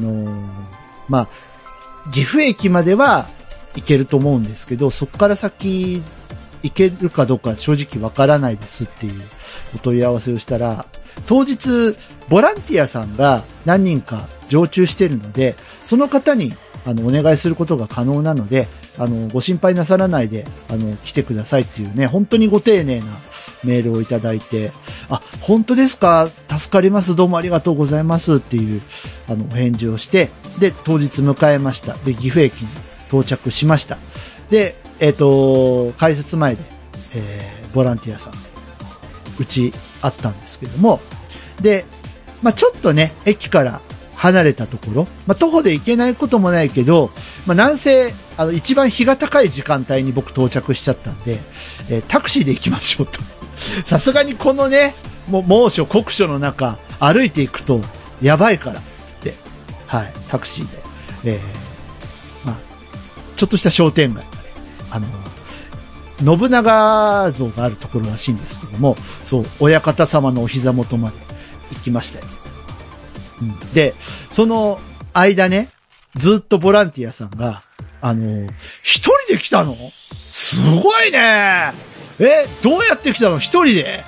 岐阜駅までは行けると思うんですけど、そこから先行けるかどうか正直わからないですっていうお問い合わせをしたら、当日ボランティアさんが何人か常駐しているので、その方にお願いすることが可能なので、ご心配なさらないで来てくださいっていうね、本当にご丁寧なメールをいただいて、本当ですか、助かります、どうもありがとうございますっていうお返事をして、で当日迎えました。で岐阜駅に到着しました。で改札前で、ボランティアさんうちあったんですけども、でちょっとね駅から離れたところ、徒歩で行けないこともないけど、なんせ一番日が高い時間帯に僕到着しちゃったんで、タクシーで行きましょうと。さすがにこのね、もう猛暑酷暑の中歩いていくとやばいからつって、はい、タクシーで、ちょっとした商店街がね、信長像があるところらしいんですけども、そう、親方様のお膝元まで行きましたよ。で、その間ね、ずっとボランティアさんが、一人で来たの？すごいね。どうやって来たの？一人で？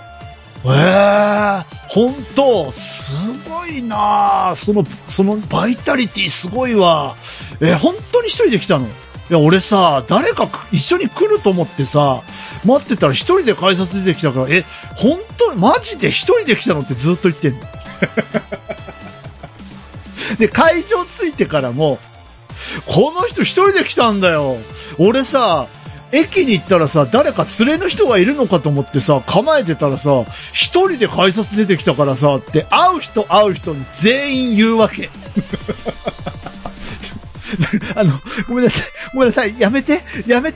本当すごいな。そのバイタリティすごいわ。本当に一人で来たの？いや、俺さ、誰か一緒に来ると思ってさ、待ってたら一人で改札出てきたから、本当マジで一人で来たのってずっと言ってんの。で、会場着いてからも、この人一人で来たんだよ。俺さ、駅に行ったらさ、誰か連れの人がいるのかと思ってさ、構えてたらさ、一人で改札出てきたからさ、って会う人に全員言うわけ。ごめんなさい、やめて。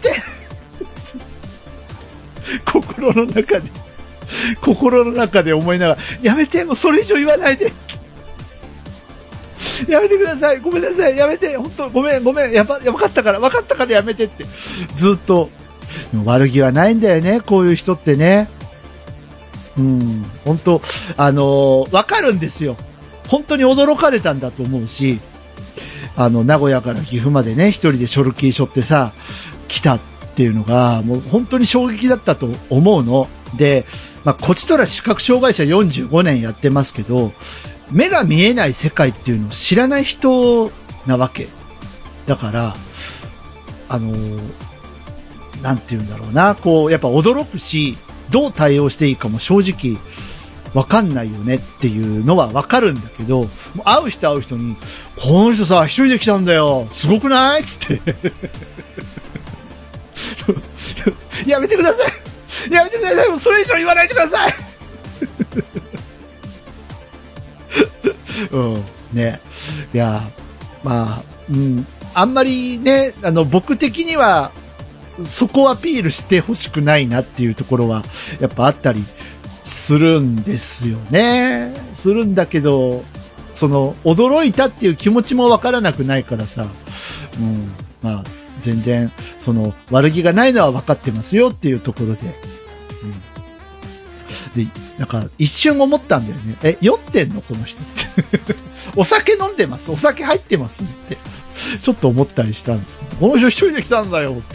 心の中で思いながら、やめて、もうそれ以上言わないで。やめてください。ごめんなさい。やめて。本当ごめん。やばかったからやめてって。ずっと。悪気はないんだよね。こういう人ってね。本当わかるんですよ。本当に驚かれたんだと思うし、名古屋から岐阜までね、一人でショルキー背負ってさ、来たっていうのが、もう本当に衝撃だったと思うの。で、こちとら視覚障害者45年やってますけど、目が見えない世界っていうのを知らない人なわけ。だから、なんて言うんだろうな、やっぱ驚くし、どう対応していいかも正直わかんないよねっていうのはわかるんだけど、会う人に、この人さ、一人で来たんだよ。すごくない？つって。やめてください。もうそれ以上言わないでください。ね。いや、あんまりね、僕的には、そこをアピールしてほしくないなっていうところは、やっぱあったりするんですよね。するんだけど、驚いたっていう気持ちもわからなくないからさ、全然、悪気がないのは分かってますよっていうところで。で、なんか、一瞬思ったんだよね。酔ってんのこの人って。お酒飲んでます？お酒入ってますって。ちょっと思ったりしたんですけど、この人一人で来たんだよって。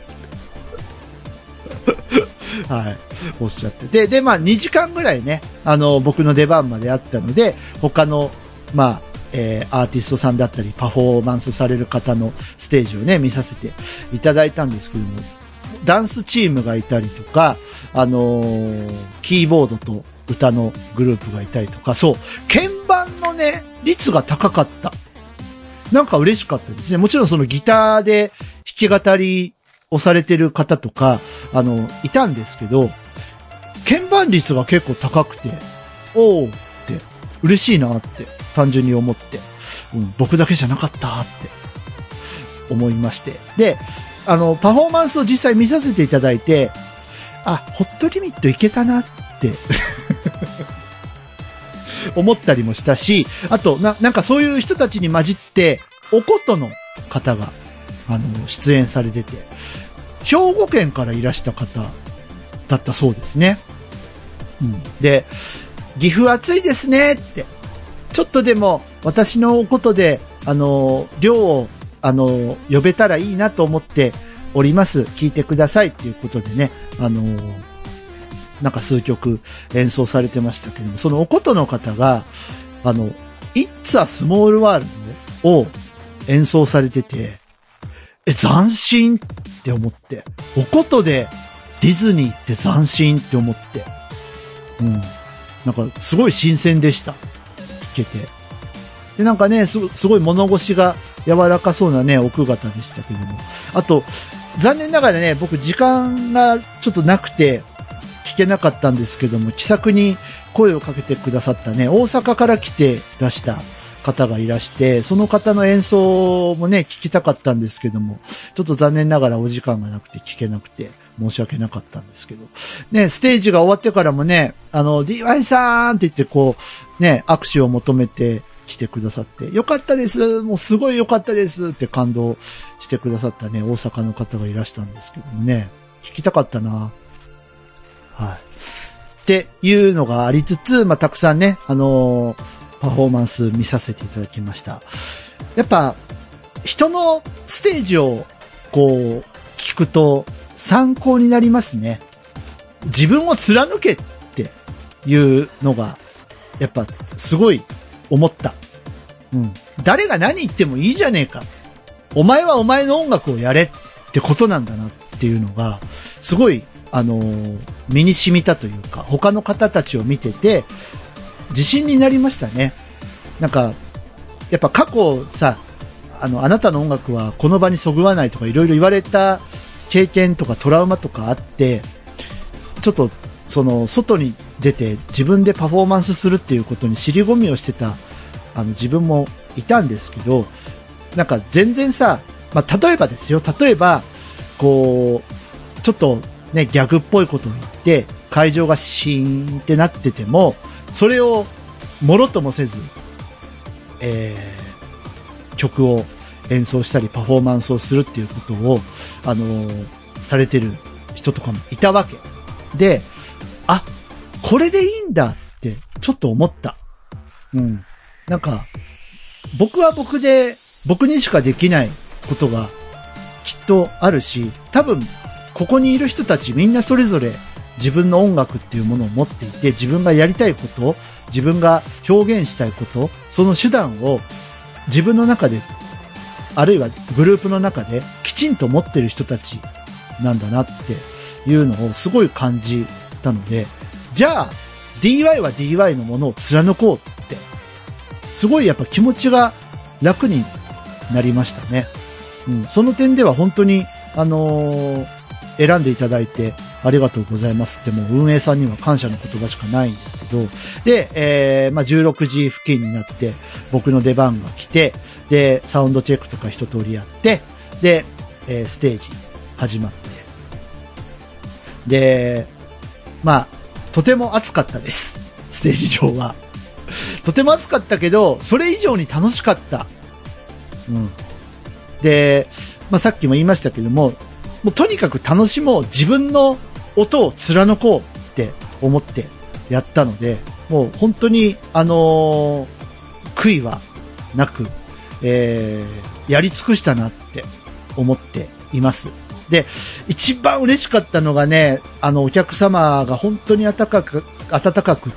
はい。おっしゃって。で、2時間ぐらいね、僕の出番まであったので、他の、アーティストさんだったり、パフォーマンスされる方のステージをね、見させていただいたんですけども、ダンスチームがいたりとか、キーボードと歌のグループがいたりとか、そう、鍵盤のね、率が高かった。 なんか嬉しかったですね。もちろんそのギターで弾き語りをされてる方とか、いたんですけど、鍵盤率が結構高くて、おーって嬉しいなって単純に思って、僕だけじゃなかったって思いまして。で、パフォーマンスを実際見させていただいて、ホットリミットいけたなって思ったりもしたし、あと、なんかそういう人たちに混じって、おことの方が、出演されてて、兵庫県からいらした方だったそうですね。で、岐阜暑いですねって、ちょっとでも私のおことで、量を、呼べたらいいなと思っております。聞いてくださいっていうことでね、なんか数曲演奏されてましたけども、そのおことの方が、It's a Small World を演奏されてて、斬新って思って、おことでディズニーって斬新って思って、なんかすごい新鮮でした。聞けて。で、なんかね、すごい物腰が柔らかそうなね、奥方でしたけども。あと、残念ながらね、僕時間がちょっとなくて、聞けなかったんですけども、気さくに声をかけてくださったね、大阪から来てらした方がいらして、その方の演奏もね、聞きたかったんですけども、ちょっと残念ながらお時間がなくて聞けなくて、申し訳なかったんですけど。ね、ステージが終わってからもね、DY さんって言ってこう、ね、握手を求めて来てくださって、よかったです、もうすごいよかったですって感動してくださったね、大阪の方がいらしたんですけどもね、聞きたかったな。はい。っていうのがありつつ、たくさんね、パフォーマンス見させていただきました。やっぱ、人のステージを、こう、聞くと参考になりますね。自分を貫けっていうのが、やっぱ、すごい思った。誰が何言ってもいいじゃねえか。お前はお前の音楽をやれってことなんだなっていうのが、すごい、身に染みたというか、他の方たちを見てて、自信になりましたね。なんか、やっぱ過去さ、あなたの音楽はこの場にそぐわないとかいろいろ言われた経験とかトラウマとかあって、ちょっと、外に出て自分でパフォーマンスするっていうことに尻込みをしてた、自分もいたんですけど、なんか全然さ、例えばですよ、こう、ちょっと、ね、ギャグっぽいことを言って、会場がシーンってなってても、それをもろともせず、曲を演奏したりパフォーマンスをするっていうことを、されてる人とかもいたわけ。で、これでいいんだってちょっと思った。なんか、僕は僕で、僕にしかできないことがきっとあるし、多分、ここにいる人たちみんなそれぞれ自分の音楽っていうものを持っていて、自分がやりたいこと、自分が表現したいこと、その手段を自分の中で、あるいはグループの中できちんと持ってる人たちなんだなっていうのをすごい感じたので、じゃあ DY は DY のものを貫こうって、すごいやっぱ気持ちが楽になりましたね。その点では本当に選んでいただいてありがとうございますって、もう運営さんには感謝の言葉しかないんですけど、で、16時付近になって僕の出番が来て、で、サウンドチェックとか一通りやって、で、ステージ始まって、で、とても暑かったです。ステージ上は。とても暑かったけど、それ以上に楽しかった。で、さっきも言いましたけども、もうとにかく楽しもう、自分の音を貫こうって思ってやったので、もう本当に悔いはなく、やり尽くしたなって思っています。で、一番嬉しかったのがね、お客様が本当に温かくって、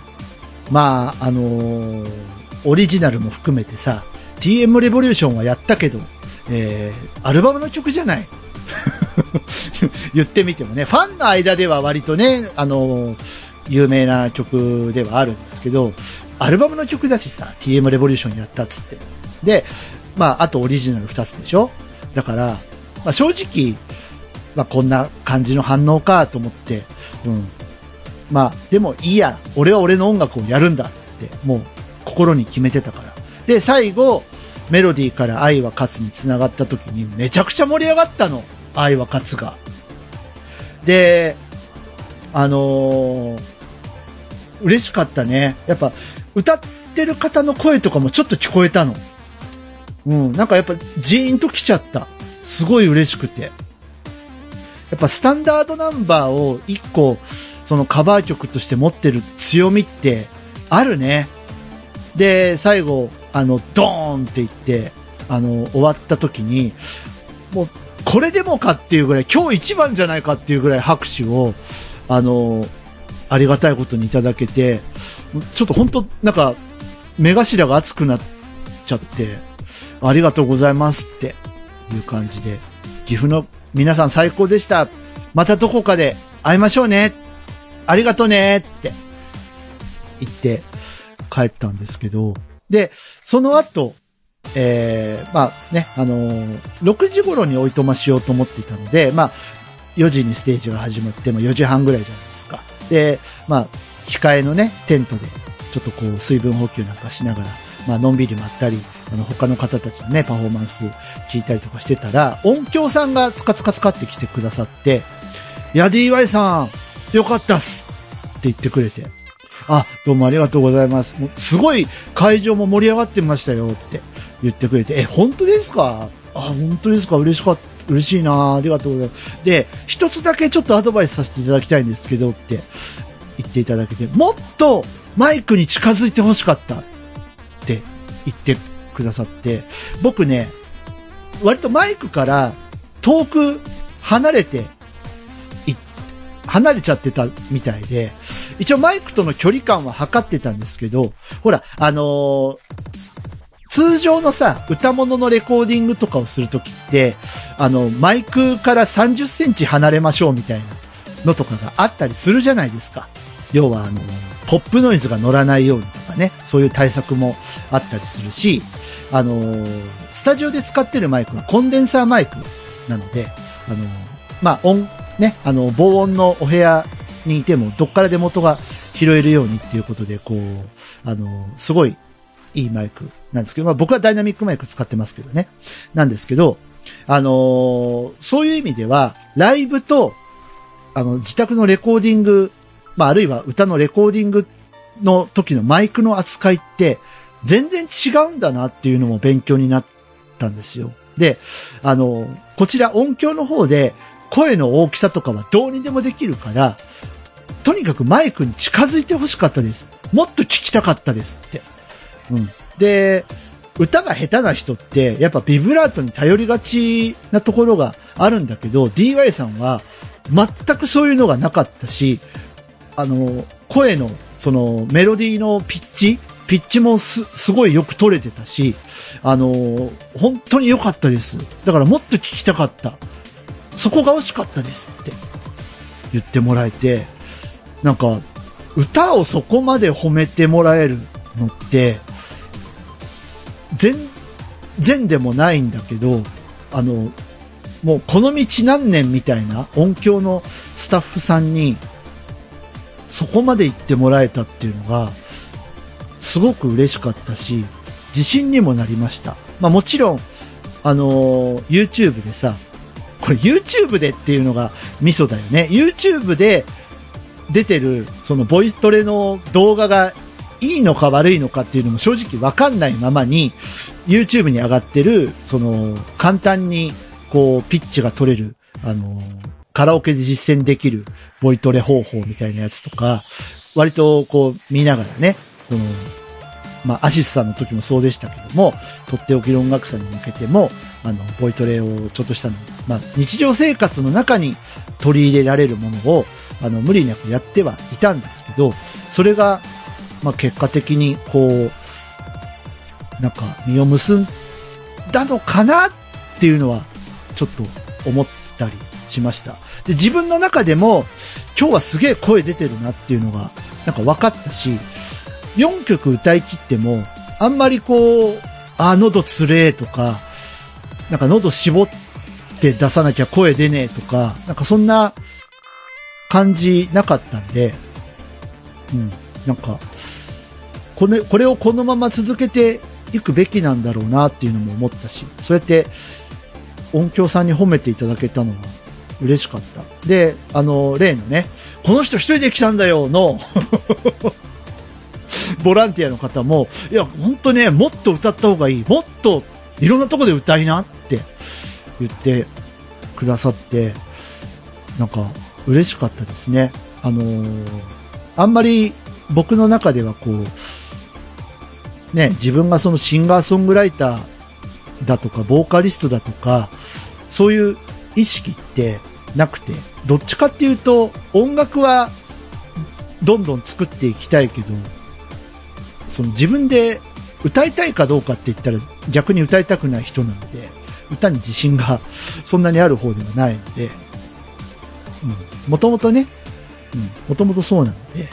オリジナルも含めてさ、TM レボリューションはやったけど、アルバムの曲じゃない言ってみてもね、ファンの間では割とね、有名な曲ではあるんですけど、アルバムの曲だしさ、TM レボリューションやったっつって。 で、まあ、あとオリジナル2つでしょ。だから、まあ、正直、まあ、こんな感じの反応かと思って、うん。まあ、でもいいや、俺は俺の音楽をやるんだって、もう心に決めてたから。で、最後、メロディーから愛は勝つに繋がった時にめちゃくちゃ盛り上がったの。愛は勝つが。で、嬉しかったね。やっぱ、歌ってる方の声とかもちょっと聞こえたの。うん、なんかやっぱジーンと来ちゃった。すごい嬉しくて。やっぱスタンダードナンバーを一個、そのカバー曲として持ってる強みってあるね。で、最後、ドーンって言って、終わった時に、もう、これでもかっていうぐらい、今日一番じゃないかっていうぐらい拍手を、ありがたいことにいただけて、ちょっと本当なんか、目頭が熱くなっちゃって、ありがとうございますっていう感じで、岐阜の皆さん最高でした。またどこかで会いましょうね。ありがとうねって言って帰ったんですけど、で、その後、まあね、6時頃においとましようと思っていたので、まあ、4時にステージが始まって、4時半ぐらいじゃないですか。で、まあ、控えのね、テントで、ちょっとこう、水分補給なんかしながら、まあ、のんびりまったり、他の方たちのね、パフォーマンス聞いたりとかしてたら、音響さんがつかつかつかって来てくださって、いや、DY さん、よかったっすって言ってくれて、あ、どうもありがとうございます。もうすごい会場も盛り上がってましたよって言ってくれて、本当ですか？あ、本当ですか？嬉しいな、ありがとうございます。で、一つだけちょっとアドバイスさせていただきたいんですけどって言っていただけて、もっとマイクに近づいてほしかったって言ってくださって、僕ね、割とマイクから遠く離れちゃってたみたいで、一応マイクとの距離感は測ってたんですけど、ほら、通常のさ、歌物のレコーディングとかをするときって、マイクから30センチ離れましょうみたいなのとかがあったりするじゃないですか。要はポップノイズが乗らないようにとかね、そういう対策もあったりするし、スタジオで使ってるマイクはコンデンサーマイクなので、まあ、防音のお部屋にいても、どっからでも音が拾えるようにっていうことで、こう、すごいいいマイクなんですけど、まあ僕はダイナミックマイク使ってますけどね。なんですけど、そういう意味では、ライブと、自宅のレコーディング、まああるいは歌のレコーディングの時のマイクの扱いって、全然違うんだなっていうのも勉強になったんですよ。で、こちら音響の方で、声の大きさとかはどうにでもできるから、とにかくマイクに近づいてほしかったです。もっと聞きたかったですって。うん。で、歌が下手な人って、やっぱビブラートに頼りがちなところがあるんだけど、DY さんは全くそういうのがなかったし、声の、そのメロディーのピッチもすごいよく取れてたし、本当に良かったです。だからもっと聞きたかった。そこが惜しかったですって言ってもらえて、なんか歌をそこまで褒めてもらえるのって全然でもないんだけど、もうこの道何年みたいな音響のスタッフさんにそこまで言ってもらえたっていうのがすごく嬉しかったし、自信にもなりました。まあもちろんYouTube でさ、これ YouTube でっていうのがミソだよね。YouTube で出てるそのボイトレの動画がいいのか悪いのかっていうのも正直わかんないままに YouTube に上がってるその簡単にこうピッチが取れるカラオケで実践できるボイトレ方法みたいなやつとか割とこう見ながらね、このまあアシスさんの時もそうでしたけども、とっておきの音楽さんに向けてもボイトレをちょっとしたの、まあ日常生活の中に取り入れられるものを無理なくやってはいたんですけど、それがまあ結果的にこうなんか実を結んだのかなっていうのはちょっと思ったりしました。で、自分の中でも今日はすげえ声出てるなっていうのがなんか分かったし、4曲歌い切ってもあんまりこう喉つれえとか、なんか喉絞って出さなきゃ声出ねえとか、なんかそんな感じなかったんで、なんか、これをこのまま続けていくべきなんだろうなっていうのも思ったし、そうやって音響さんに褒めていただけたのが嬉しかった。で、例のね、この人一人で来たんだよのボランティアの方も、いや、ほんとね、もっと歌った方がいい。もっといろんなとこで歌いなって言ってくださって、なんか嬉しかったですね。あんまり僕の中ではこう、ね、自分がそのシンガーソングライターだとか、ボーカリストだとか、そういう意識ってなくて、どっちかっていうと、音楽はどんどん作っていきたいけど、その自分で歌いたいかどうかって言ったら逆に歌いたくない人なので、歌に自信がそんなにある方ではないので、もともとね、もともとそうなので、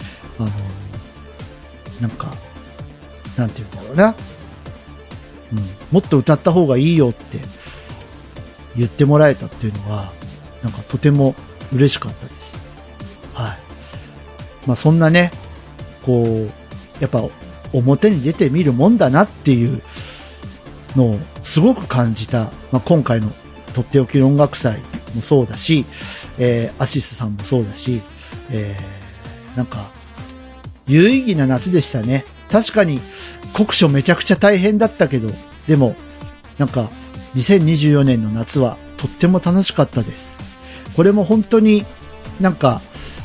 なんか、なんていうんだろうな、もっと歌った方がいいよって言ってもらえたっていうのは、なんかとても嬉しかったです。はい。まあそんなね、こう、やっぱ表に出てみるもんだなっていうのをすごく感じた、まあ、今回のとっておきの音楽祭もそうだし、アシスさんもそうだし、なんか有意義な夏でしたね。確かに酷暑めちゃくちゃ大変だったけど、でもなんか2024年の夏はとっても楽しかったです。これも本当になんか、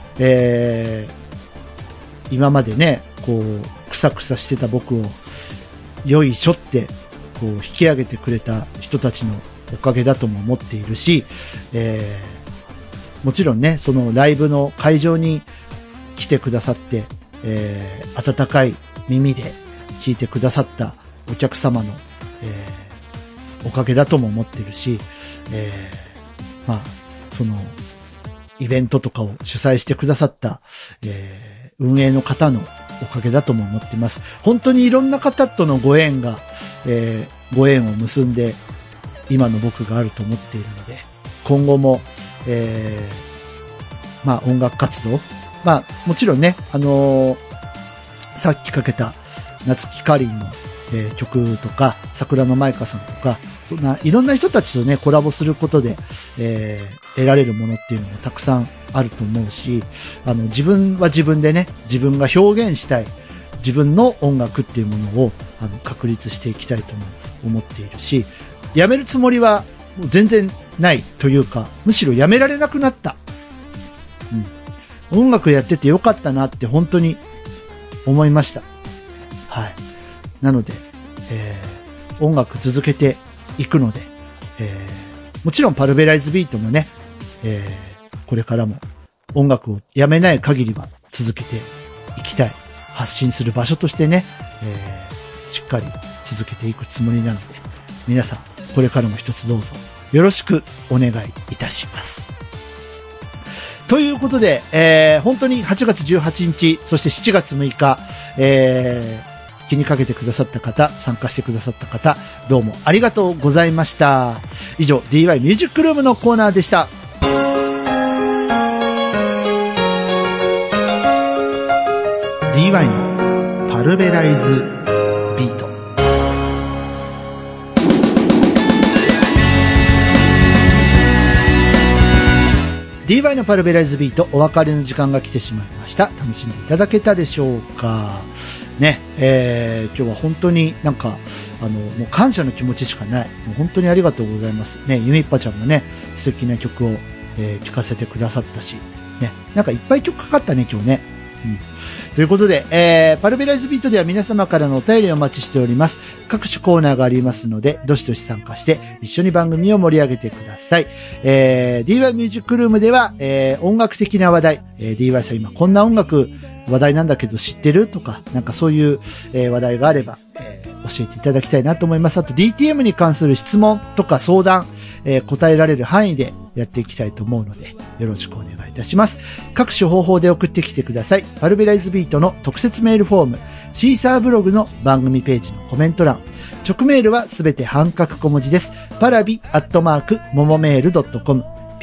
今までね、こうくさくさしてた僕をよいしょってこう引き上げてくれた人たちのおかげだとも思っているし、もちろんね、そのライブの会場に来てくださって、温かい耳で聞いてくださったお客様の、おかげだとも思ってるし、まあそのイベントとかを主催してくださった、運営の方のおかげだとも思っています。本当にいろんな方とのご縁が、ご縁を結んで今の僕があると思っているので、今後も、まあ音楽活動、まあもちろんね、さっきかけた夏木かりんの、曲とか、桜の舞香さんとか、そんないろんな人たちとね、コラボすることで、得られるものっていうのもたくさんあると思うし、自分は自分でね、自分が表現したい、自分の音楽っていうものを、確立していきたいとも思っているし、やめるつもりはもう全然ないというか、むしろやめられなくなった。音楽やっててよかったなって本当に思いました。はい。なので、音楽続けていくので、もちろんパルベライズビートもね、これからも音楽をやめない限りは続けていきたい。発信する場所としてね、しっかり続けていくつもりなので、皆さんこれからも一つどうぞよろしくお願いいたします。ということで、本当に8月18日、そして7月6日、気にかけてくださった方、参加してくださった方、どうもありがとうございました。以上、DY ミュージックルームのコーナーでした。DY のパルベライズビート。DY のパルベライズビート、お別れの時間が来てしまいました。楽しんでいただけたでしょうかね、今日は本当になんか、もう感謝の気持ちしかない。もう本当にありがとうございます。ね、ゆみっぱちゃんがね、素敵な曲を、聴かせてくださったし、ね、なんかいっぱい曲かかったね、今日ね。ということで、パルベライズビートでは皆様からのお便りをお待ちしております。各種コーナーがありますので、どしどし参加して一緒に番組を盛り上げてください。DY ミュージックルームでは、音楽的な話題、DY さん今こんな音楽話題なんだけど知ってるとか、なんかそういう、話題があれば、教えていただきたいなと思います。あと DTM に関する質問とか相談、答えられる範囲でやっていきたいと思うので、よろしくお願いいたします。各種方法で送ってきてください。パルベライズビートの特設メールフォーム、シーサーブログの番組ページのコメント欄、 直メールはすべて半角小文字です。パラビももメール.com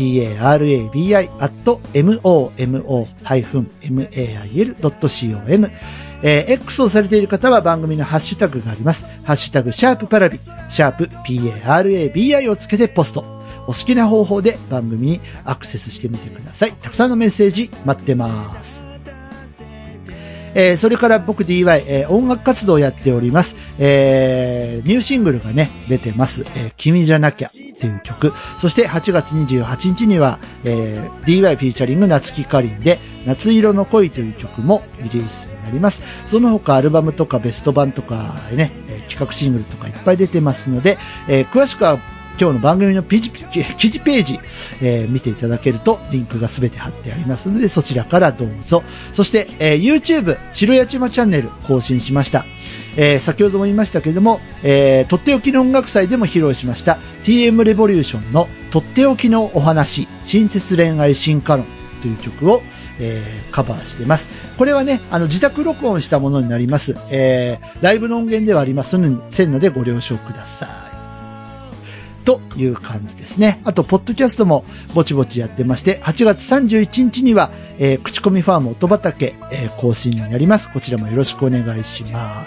parabi@momo-mail.com X をされている方は番組のハッシュタグがあります。ハッシュタグ、パラビ、parabi をつけてポスト。お好きな方法で番組にアクセスしてみてください。たくさんのメッセージ待ってます。それから僕 DY、音楽活動をやっております。ニューシングルがね、出てます。君じゃなきゃっていう曲。そして8月28日には、DY フィーチャリング夏木かりんで、夏色の恋という曲もリリースになります。その他アルバムとかベスト版とかね、企画シングルとかいっぱい出てますので、詳しくは今日の番組の記事ページ、見ていただけるとリンクがすべて貼ってありますので、そちらからどうぞ。そして、YouTube 白八島チャンネル更新しました。先ほども言いましたけれども、とっておきの音楽祭でも披露しました TM レボリューションのとっておきのお話、親切恋愛進化論という曲を、カバーしています。これはね、自宅録音したものになります。ライブの音源ではありませんのでご了承ください。という感じですね。あと、ポッドキャストもぼちぼちやってまして、8月31日には、口コミファーム音畑、更新になります。こちらもよろしくお願いします。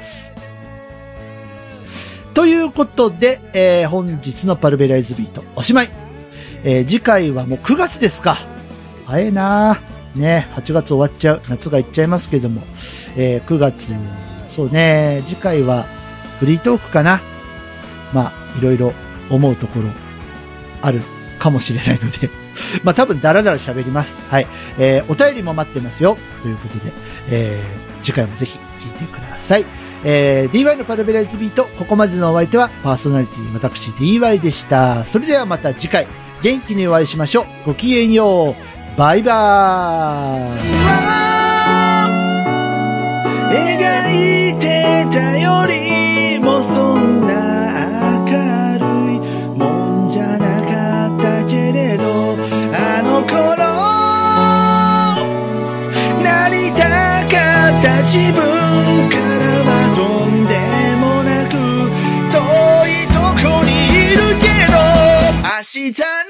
ということで、本日のパルベライズビートおしまい。次回はもう9月ですか。早いなぁ。ね、8月終わっちゃう。夏がいっちゃいますけども、9月、そうね、次回はフリートークかな。まあ、いろいろ思うところあるかもしれないのでまあ多分ダラダラ喋ります。はい。お便りも待ってますよ。ということで、次回もぜひ聞いてください。DY のパルベライズビート、ここまでのお相手はパーソナリティ私 DY でした。それではまた次回、元気にお会いしましょう。ごきげんよう。バイバーイ。 描いてたよりもそんな明るいもんじゃなかったけれど、あの頃なりたかった自分からはとんでもなく遠いとこにいるけど、明日